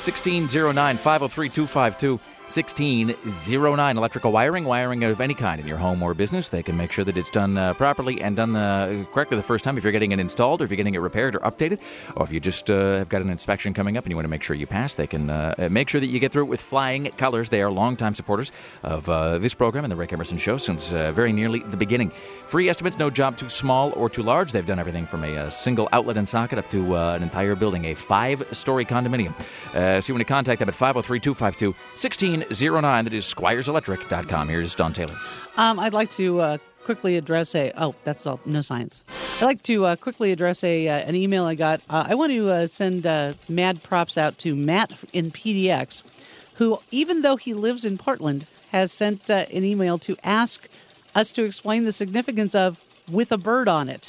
503-252-1609. Electrical wiring of any kind in your home or business. They can make sure that it's done properly and done correctly the first time if you're getting it installed or if you're getting it repaired or updated, or if you just have got an inspection coming up and you want to make sure you pass. They can make sure that you get through it with flying colors. They are longtime supporters of this program and the Rick Emerson Show since very nearly the beginning. Free estimates, no job too small or too large. They've done everything from a single outlet and socket up to an entire building, a 5-story condominium. So you want to contact them at 503-252-1609. That is squireselectric.com. Here's Don Taylor. I'd like to quickly address that's all, no science. I'd like to quickly address an email I got. I want to send mad props out to Matt in PDX, who, even though he lives in Portland, has sent an email to ask us to explain the significance of with a bird on it.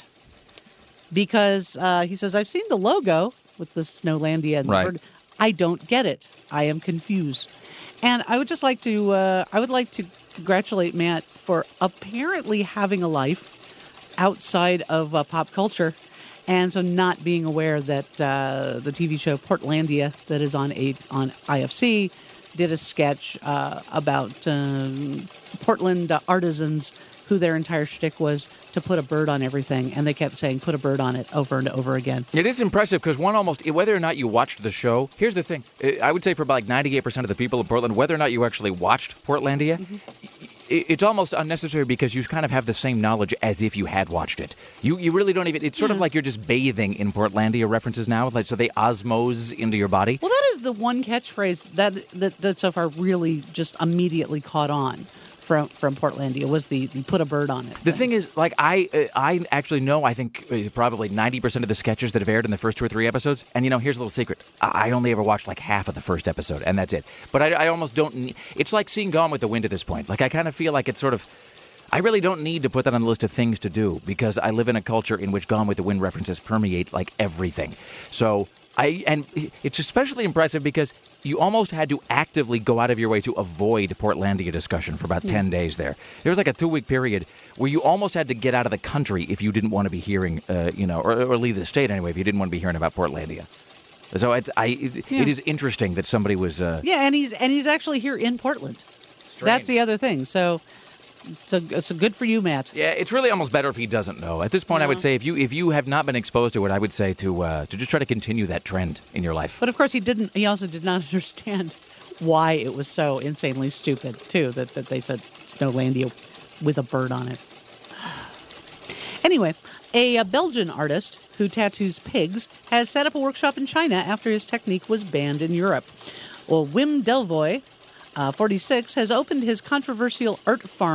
Because he says, I've seen the logo with the Snowlandia and the bird. I don't get it. I am confused. And I would just like to congratulate Matt for apparently having a life outside of pop culture, and so not being aware that the TV show Portlandia that is on IFC did a sketch about Portland artisans who their entire shtick was to put a bird on everything, and they kept saying, put a bird on it over and over again. It is impressive because whether or not you watched the show, here's the thing. I would say for about 98% of the people of Portland, whether or not you actually watched Portlandia, it's almost unnecessary because you kind of have the same knowledge as if you had watched it. You really don't even, it's sort of like you're just bathing in Portlandia references now, like so they osmose into your body. Well, that is the one catchphrase that so far really just immediately caught on. From Portlandia was the put a bird on it. The thing is, I actually know, I think probably 90% of the sketches that have aired in the first 2 or 3 episodes. And, here's a little secret. I only ever watched like half of the first episode, and that's it. But I almost don't need... It's like seeing Gone with the Wind at this point. Like, I kind of feel like it's sort of... I really don't need to put that on the list of things to do because I live in a culture in which Gone with the Wind references permeate like everything. So... And it's especially impressive because you almost had to actively go out of your way to avoid Portlandia discussion for about 10 days there. There was like a 2-week period where you almost had to get out of the country if you didn't want to be hearing, or leave the state anyway if you didn't want to be hearing about Portlandia. So it is interesting that somebody was... and he's actually here in Portland. Strange. That's the other thing. So... It's a good for you, Matt. Yeah, it's really almost better if he doesn't know. At this point, I would say if you have not been exposed to it, I would say to just try to continue that trend in your life. But of course, he also did not understand why it was so insanely stupid, too, that they said Snowlandia with a bird on it. Anyway, a Belgian artist who tattoos pigs has set up a workshop in China after his technique was banned in Europe. Well, Wim Delvoye, 46, has opened his controversial art farm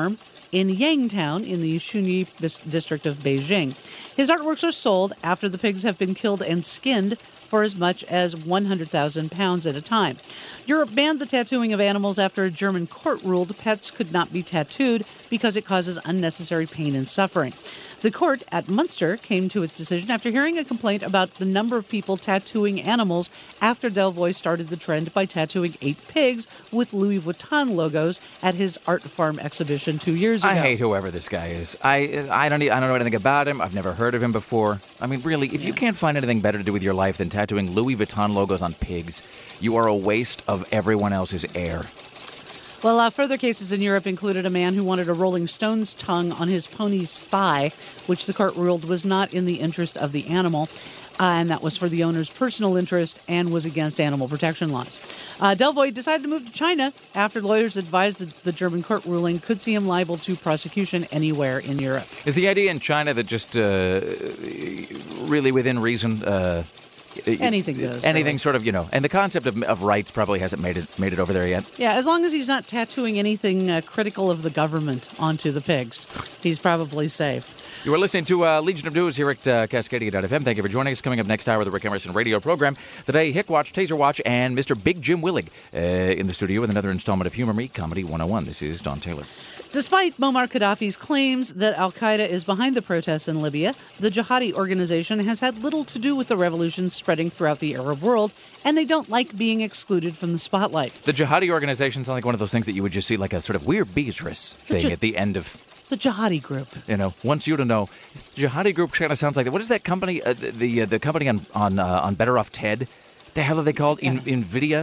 in Yangtown in the Xunyi district of Beijing. His artworks are sold after the pigs have been killed and skinned for as much as 100,000 pounds at a time. Europe banned the tattooing of animals after a German court ruled pets could not be tattooed because it causes unnecessary pain and suffering. The court at Munster came to its decision after hearing a complaint about the number of people tattooing animals after Delvoye started the trend by tattooing 8 pigs with Louis Vuitton logos at his art farm exhibition 2 years ago. I hate whoever this guy is. I don't know anything about him. I've never heard of him before. I mean, really, if you can't find anything better to do with your life than tattooing Louis Vuitton logos on pigs, you are a waste of everyone else's air. Well, further cases in Europe included a man who wanted a Rolling Stones tongue on his pony's thigh, which the court ruled was not in the interest of the animal, and that was for the owner's personal interest and was against animal protection laws. Delvoye decided to move to China after lawyers advised that the German court ruling could see him liable to prosecution anywhere in Europe. Is the idea in China that just really within reason... anything goes. Anything really. Sort of, and the concept of rights probably hasn't made it over there yet. Yeah, as long as he's not tattooing anything critical of the government onto the pigs, he's probably safe. You are listening to Legion of News here at Cascadia.fm. Thank you for joining us. Coming up next hour, the Rick Emerson radio program. Today, Hick Watch, Taser Watch, and Mr. Big Jim Willig in the studio with another installment of Humor Me, Comedy 101. This is Don Taylor. Despite Muammar Gaddafi's claims that al-Qaeda is behind the protests in Libya, the jihadi organization has had little to do with the revolution spreading throughout the Arab world, and they don't like being excluded from the spotlight. The jihadi organization sounds like one of those things that you would just see like a sort of weird Beatrice thing at the end of... The jihadi group. Wants you to know. Jihadi group kind of sounds like... What is that company? The company on Better Off Ted? The hell are they called? Yeah. NVIDIA?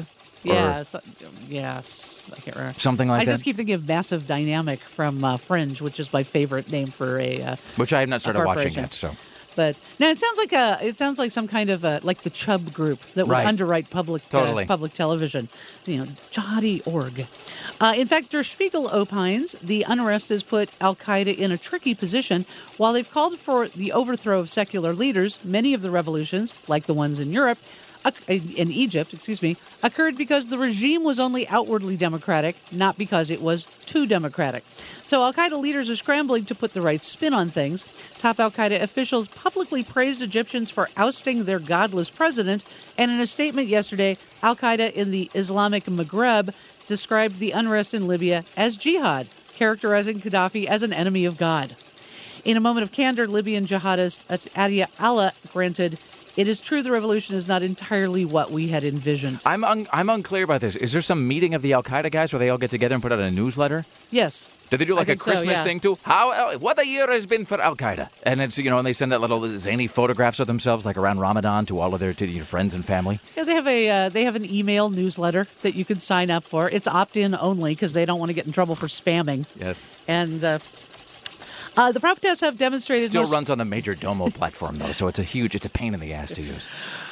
Yes. I can't remember. Something like that? I just keep thinking of Massive Dynamic from Fringe, which is my favorite name for a which I have not started watching yet, so... But no, it sounds like some kind of like the Chubb group that would underwrite public television, jihadi org. In fact, Der Spiegel opines the unrest has put al-Qaeda in a tricky position. While they've called for the overthrow of secular leaders, many of the revolutions, like the ones in Egypt, occurred because the regime was only outwardly democratic, not because it was too democratic. So al-Qaeda leaders are scrambling to put the right spin on things. Top al-Qaeda officials publicly praised Egyptians for ousting their godless president, and in a statement yesterday, al-Qaeda in the Islamic Maghreb described the unrest in Libya as jihad, characterizing Gaddafi as an enemy of God. In a moment of candor, Libyan jihadist Adia Allah granted, "It is true the revolution is not entirely what we had envisioned." I'm unclear about this. Is there some meeting of the al-Qaeda guys where they all get together and put out a newsletter? Yes. Do they do like a Christmas thing too? What a year has been for al-Qaeda, and it's and they send out little zany photographs of themselves like around Ramadan to all of their friends and family. Yeah, they have an email newsletter that you can sign up for. It's opt-in only because they don't want to get in trouble for spamming. Yes. And the protests have demonstrated. Still runs on the Major Domo platform though, so it's a pain in the ass to use.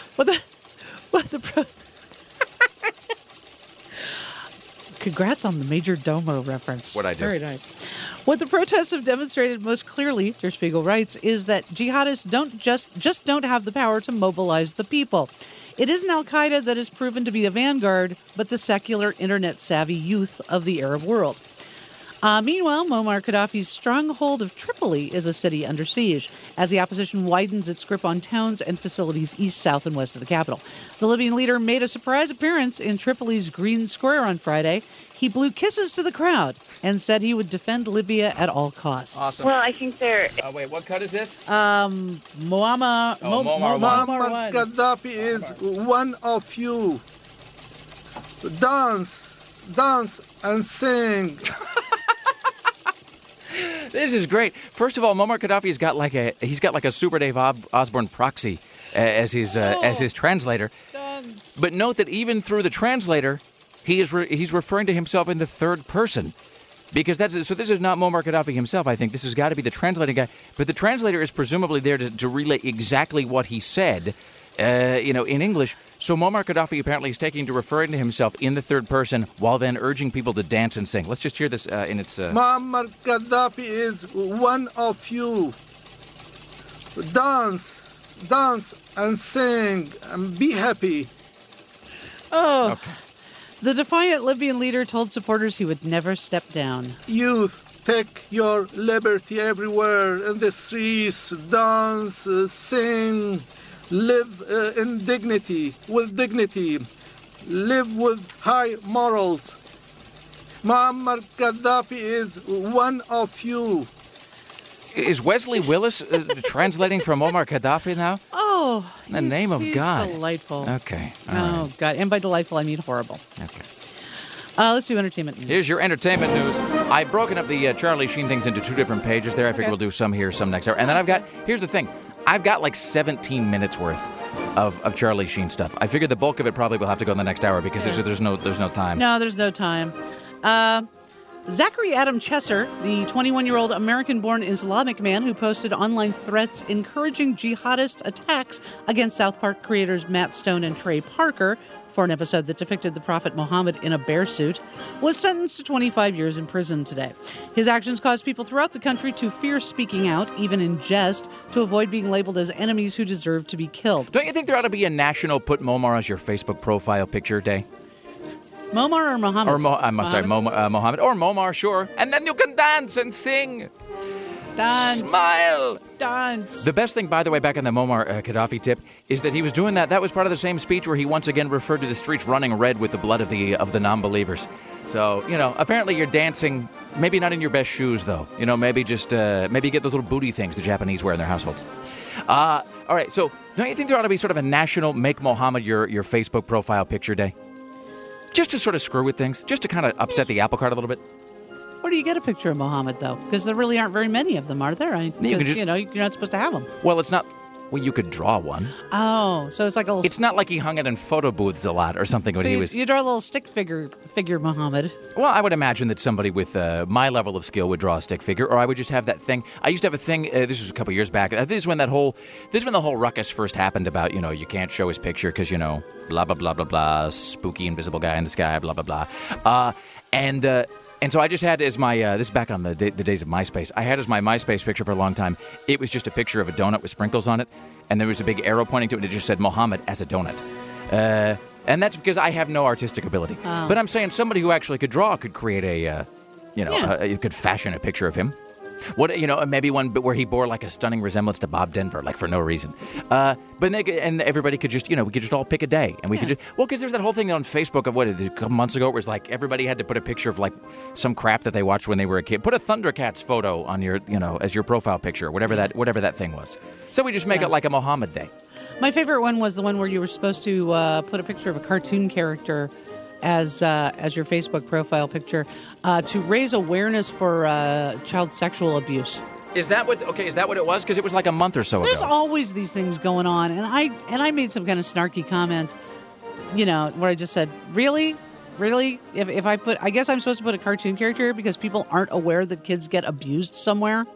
Congrats on the Major Domo reference. What I do. Very nice. What the protests have demonstrated most clearly, Der Spiegel writes, is that jihadists don't have the power to mobilize the people. It isn't al-Qaeda that has proven to be the vanguard, but the secular, internet-savvy youth of the Arab world. Meanwhile, Muammar Gaddafi's stronghold of Tripoli is a city under siege as the opposition widens its grip on towns and facilities east, south, and west of the capital. The Libyan leader made a surprise appearance in Tripoli's Green Square on Friday. He blew kisses to the crowd and said he would defend Libya at all costs. Awesome. Well, I think they're... wait, what cut is this? Muammar Gaddafi is one of you. Dance and sing. This is great. First of all, Muammar Gaddafi's got like a Super Dave Osborne proxy as his translator. Dance. But note that even through the translator, he's referring to himself in the third person. Because so this is not Muammar Gaddafi himself, I think. This has got to be the translating guy. But the translator is presumably there to relay exactly what he said, in English. So Muammar Gaddafi apparently is taking to referring to himself in the third person while then urging people to dance and sing. Let's just hear this in its... Muammar Gaddafi is one of you. Dance and sing and be happy. Oh. Okay. The defiant Libyan leader told supporters he would never step down. Youth, take your liberty everywhere in the streets, dance, sing, live in dignity, with dignity, live with high morals. Muammar Gaddafi is one of you. Is Wesley Willis translating from Muammar Gaddafi now? Oh, in the name of God. Delightful. Okay. Oh, God. And by delightful, I mean horrible. Okay. Let's do entertainment news. Here's your entertainment news. I've broken up the Charlie Sheen things into 2 different pages there. I figure we'll do some here, some next hour. And then here's the thing. I've got like 17 minutes worth of Charlie Sheen stuff. I figured the bulk of it probably will have to go in the next hour because there's no time. No, there's no time. Zachary Adam Chesser, the 21-year-old American-born Islamic man who posted online threats encouraging jihadist attacks against South Park creators Matt Stone and Trey Parker for an episode that depicted the Prophet Muhammad in a bear suit, was sentenced to 25 years in prison today. His actions caused people throughout the country to fear speaking out, even in jest, to avoid being labeled as enemies who deserve to be killed. Don't you think there ought to be a national put Muammar as your Facebook profile picture day? Muammar or Muhammad? Muhammad. Or Muammar, sure. And then you can dance and sing. Dance. Smile. Dance. The best thing, by the way, back on the Muammar Gaddafi tip, is that he was doing that. That was part of the same speech where he once again referred to the streets running red with the blood of the non-believers. So, apparently you're dancing, maybe not in your best shoes, though. Maybe just, maybe get those little booty things the Japanese wear in their households. All right, so don't you think there ought to be sort of a national Make Muhammad your Facebook profile picture day? Just to sort of screw with things, just to kind of upset the apple cart a little bit. Where do you get a picture of Muhammad, though? Because there really aren't very many of them, are there? Because, you're not supposed to have them. Well, it's not... Well, you could draw one. Oh, so it's like a little... It's not like he hung it in photo booths a lot or something when he was... You draw a little stick figure Muhammad. Well, I would imagine that somebody with my level of skill would draw a stick figure, or I would just have that thing. I used to have a thing, this was a couple years back, this is when the whole ruckus first happened about, you can't show his picture because, blah, blah, blah, blah, blah, spooky invisible guy in the sky, blah, blah, blah. And so I just had as my, this is back on the days of MySpace, I had as my MySpace picture for a long time, it was just a picture of a donut with sprinkles on it, and there was a big arrow pointing to it, and it just said Muhammad as a donut. And that's because I have no artistic ability. Oh. But I'm saying somebody who actually could draw could create you could fashion a picture of him. Maybe one where he bore like a stunning resemblance to Bob Denver, like for no reason. But everybody could just, we could just all pick a day, and we could just, because there's that whole thing on Facebook of a couple months ago, where it's like everybody had to put a picture of like some crap that they watched when they were a kid. Put a Thundercats photo on your, as your profile picture, whatever that thing was. So we just make it like a Muhammad day. My favorite one was the one where you were supposed to put a picture of a cartoon character as your Facebook profile picture to raise awareness for child sexual abuse. Is that what it was? Because it was like a month or so ago. There's always these things going on, and I made some kind of snarky comment, where I just said, really? If I put, I guess I'm supposed to put a cartoon character because people aren't aware that kids get abused somewhere.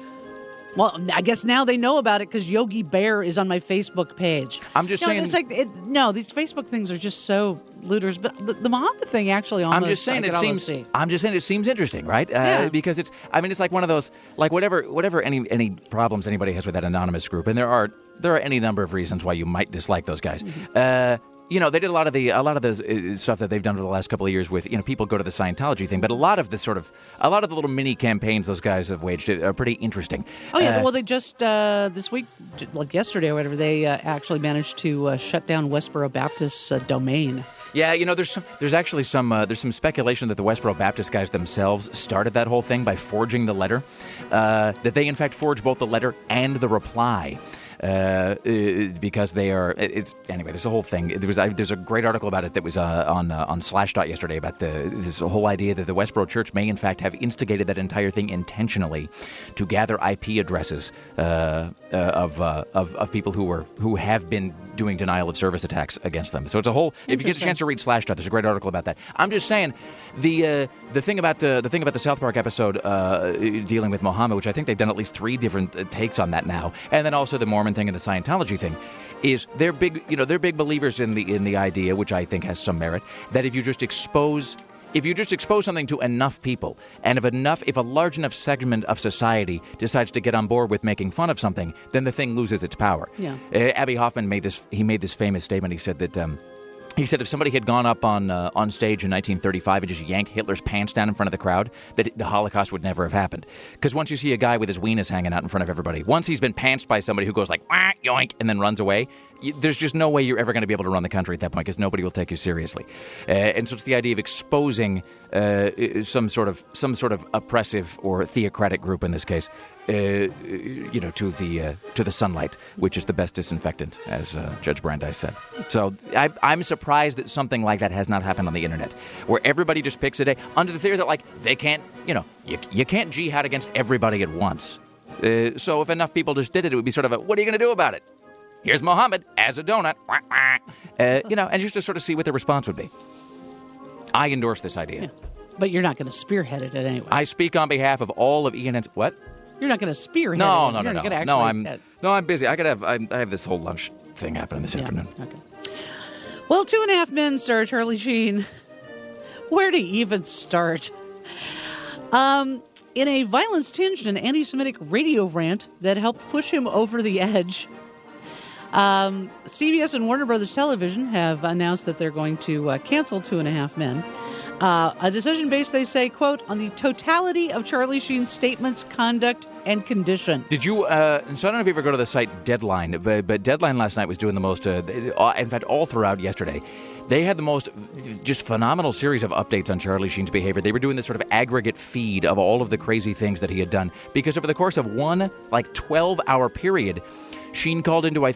Well, I guess now they know about it because Yogi Bear is on my Facebook page. I'm just saying... It's like, these Facebook things are just so ludicrous. But the Muhammad thing actually almost... I'm just saying it seems interesting, right? Yeah. Because it's like one of those, like whatever any problems anybody has with that anonymous group, and there are any number of reasons why you might dislike those guys. Mm-hmm. They did a lot of the stuff that they've done over the last couple of years with, people go to the Scientology thing, but a lot of the little mini campaigns those guys have waged are pretty interesting. Oh yeah, well they just this week, like yesterday or whatever, they actually managed to shut down Westboro Baptist's domain. Yeah, there's actually some speculation that the Westboro Baptist guys themselves started that whole thing by forging the letter, that they in fact forged both the letter and the reply. Because they are. Anyway. There's a whole thing. There's a great article about it that was on Slashdot yesterday about this whole idea that the Westboro Church may in fact have instigated that entire thing intentionally to gather IP addresses of people who have been doing denial of service attacks against them. So it's a whole. If you get a chance to read Slashdot, there's a great article about that. I'm just saying the thing about the South Park episode dealing with Muhammad, which I think they've done at least 3 different takes on that now, and then also the Mormon thing and the Scientology thing, is they're big believers in the idea, which I think has some merit, that if you just expose something to enough people, and if a large enough segment of society decides to get on board with making fun of something, then the thing loses its power. Yeah. Abby Hoffman made this famous statement. He said that He said if somebody had gone up on stage in 1935 and just yanked Hitler's pants down in front of the crowd, that the Holocaust would never have happened. Because once you see a guy with his weenus hanging out in front of everybody, once he's been pantsed by somebody who goes like, wah, yoink, and then runs away, there's just no way you're ever going to be able to run the country at that point because nobody will take you seriously. And so it's the idea of exposing some sort of oppressive or theocratic group in this case, to the sunlight, which is the best disinfectant, as Judge Brandeis said. So I'm surprised that something like that has not happened on the internet, where everybody just picks a day under the theory that like they can't, you can't jihad against everybody at once. So if enough people just did it, it would be sort of a, what are you going to do about it? Here's Mohammed as a donut, and just to sort of see what the response would be. I endorse this idea. Yeah. But you're not going to spearhead it anyway. I speak on behalf of all of ENN's... What? You're not going to spearhead it. I'm busy. I have this whole lunch thing happening this afternoon. Okay. Well, 2.5 Men star Charlie Sheen. Where to even start? In a violence-tinged and anti-Semitic radio rant that helped push him over the edge, CBS and Warner Brothers Television have announced that they're going to cancel 2.5 Men. A decision based, they say, quote, on the totality of Charlie Sheen's statements, conduct, and condition. Did you, so I don't know if you ever go to the site Deadline, but Deadline last night was doing the most, in fact, all throughout yesterday, they had the most just phenomenal series of updates on Charlie Sheen's behavior. They were doing this sort of aggregate feed of all of the crazy things that he had done, because over the course of one, 12-hour period, Sheen called into,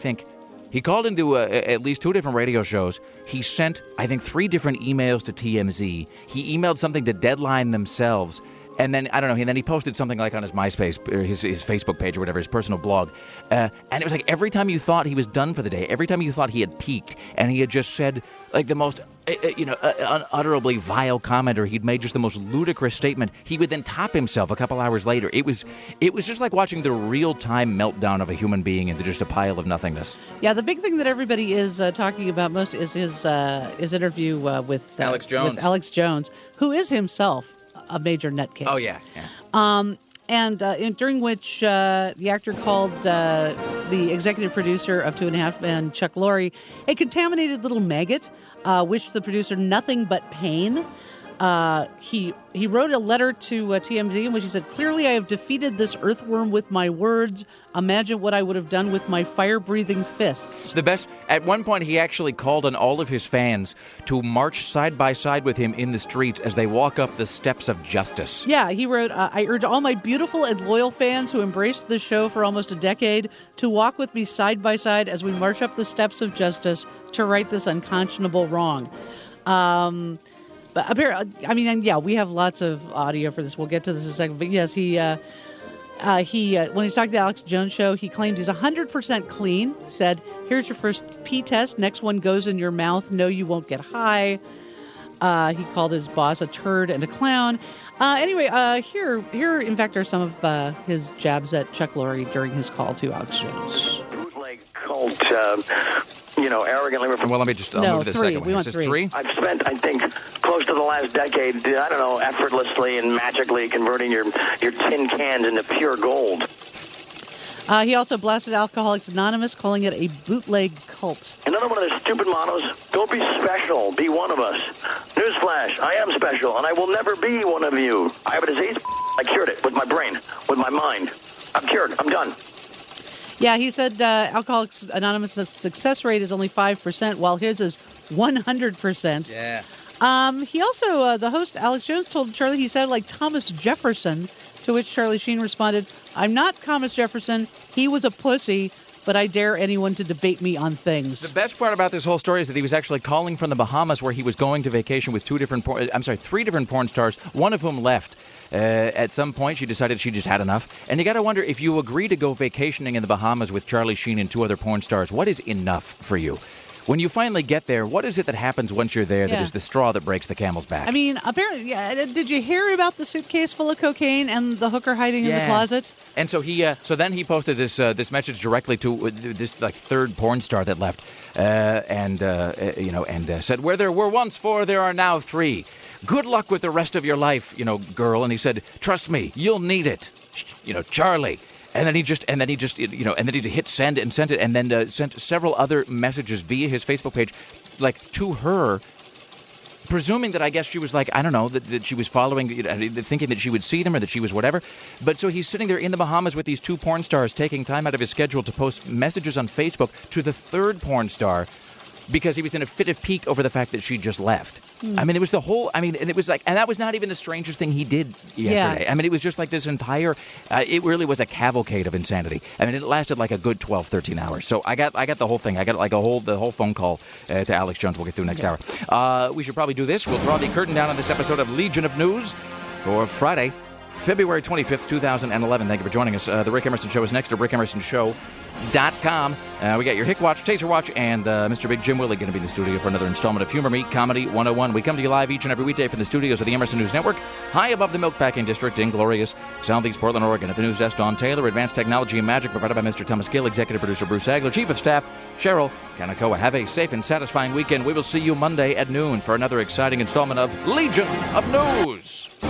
at least 2 different radio shows. He sent, 3 different emails to TMZ. He emailed something to Deadline themselves. And then, I don't know, and then he posted something like on his MySpace, or his Facebook page or whatever, his personal blog. And it was like every time you thought he was done for the day, every time you thought he had peaked, and he had just said the most, unutterably vile comment, or he'd made just the most ludicrous statement, he would then top himself a couple hours later. It was just like watching the real-time meltdown of a human being into just a pile of nothingness. Yeah, the big thing that everybody is talking about most is his interview with Alex Jones, who is himself a major nutcase. Oh, yeah. During which the actor called the executive producer of 2.5 Men, Chuck Lorre, a contaminated little maggot, wished the producer nothing but pain. He wrote a letter to TMZ in which he said, "Clearly I have defeated this earthworm with my words. Imagine what I would have done with my fire-breathing fists." The best, at one point he actually called on all of his fans to march side by side with him in the streets as they walk up the steps of justice. Yeah, he wrote, "I urge all my beautiful and loyal fans who embraced the show for almost a decade to walk with me side by side as we march up the steps of justice to right this unconscionable wrong." But apparently, we have lots of audio for this. We'll get to this in a second. But yes, he when he's talking to the Alex Jones show, he claimed he's 100% clean. Said, "Here's your first pee test. Next one goes in your mouth. No, you won't get high." He called his boss a turd and a clown. Here, in fact, are some of his jabs at Chuck Lorre during his call to Alex Jones. Bootleg cult. Arrogantly... Well, let me just move this second one. We want 3. I've spent, I think, close to the last decade, effortlessly and magically converting your tin cans into pure gold. He also blasted Alcoholics Anonymous, calling it a bootleg cult. Another one of their stupid mottos, don't be special, be one of us. Newsflash, I am special, and I will never be one of you. I have a disease, I cured it with my brain, with my mind. I'm cured, I'm done. Yeah, he said Alcoholics Anonymous' success rate is only 5%, while his is 100%. Yeah. He also, the host, Alex Jones, told Charlie he sounded like Thomas Jefferson, to which Charlie Sheen responded, "I'm not Thomas Jefferson. He was a pussy, but I dare anyone to debate me on things." The best part about this whole story is that he was actually calling from the Bahamas, where he was going to vacation with 3 different porn stars, one of whom left. At some point, she decided she just had enough. And you got to wonder, if you agree to go vacationing in the Bahamas with Charlie Sheen and 2 other porn stars, what is enough for you? When you finally get there, what is it that happens once you're there that is the straw that breaks the camel's back? I mean, apparently, did you hear about the suitcase full of cocaine and the hooker hiding in the closet? And so then he posted this message directly to this 3rd porn star that left, and said, "Where there were once 4, there are now 3. Good luck with the rest of your life, girl." And he said, "Trust me, you'll need it, Charlie." And then he just hit send and sent it, and then sent several other messages via his Facebook page, like to her, presuming that I guess she was like, I don't know, that she was following, thinking that she would see them or that she was whatever. But so he's sitting there in the Bahamas with these two porn stars, taking time out of his schedule to post messages on Facebook to the third porn star, because he was in a fit of pique over the fact that she just left. I mean, it was the whole, and it was like, and that was not even the strangest thing he did yesterday. Yeah. I mean, it was just like this entire, it really was a cavalcade of insanity. I mean, it lasted like a good 12, 13 hours. So I got the whole thing. I got like the whole phone call to Alex Jones we'll get through next hour. We should probably do this. We'll draw the curtain down on this episode of Legion of News for Friday, February 25th, 2011. Thank you for joining us. The Rick Emerson Show is next at rickemersonshow.com. We got your Hick Watch, Taser Watch, and Mr. Big Jim Willie going to be in the studio for another installment of Humor Me Comedy 101. We come to you live each and every weekday from the studios of the Emerson News Network, high above the Milkpacking District in glorious Southeast Portland, Oregon. At the news desk, Don Taylor. Advanced technology and magic provided by Mr. Thomas Gill. Executive producer Bruce Agler. Chief of Staff Cheryl Kanakoa. Have a safe and satisfying weekend. We will see you Monday at noon for another exciting installment of Legion of News.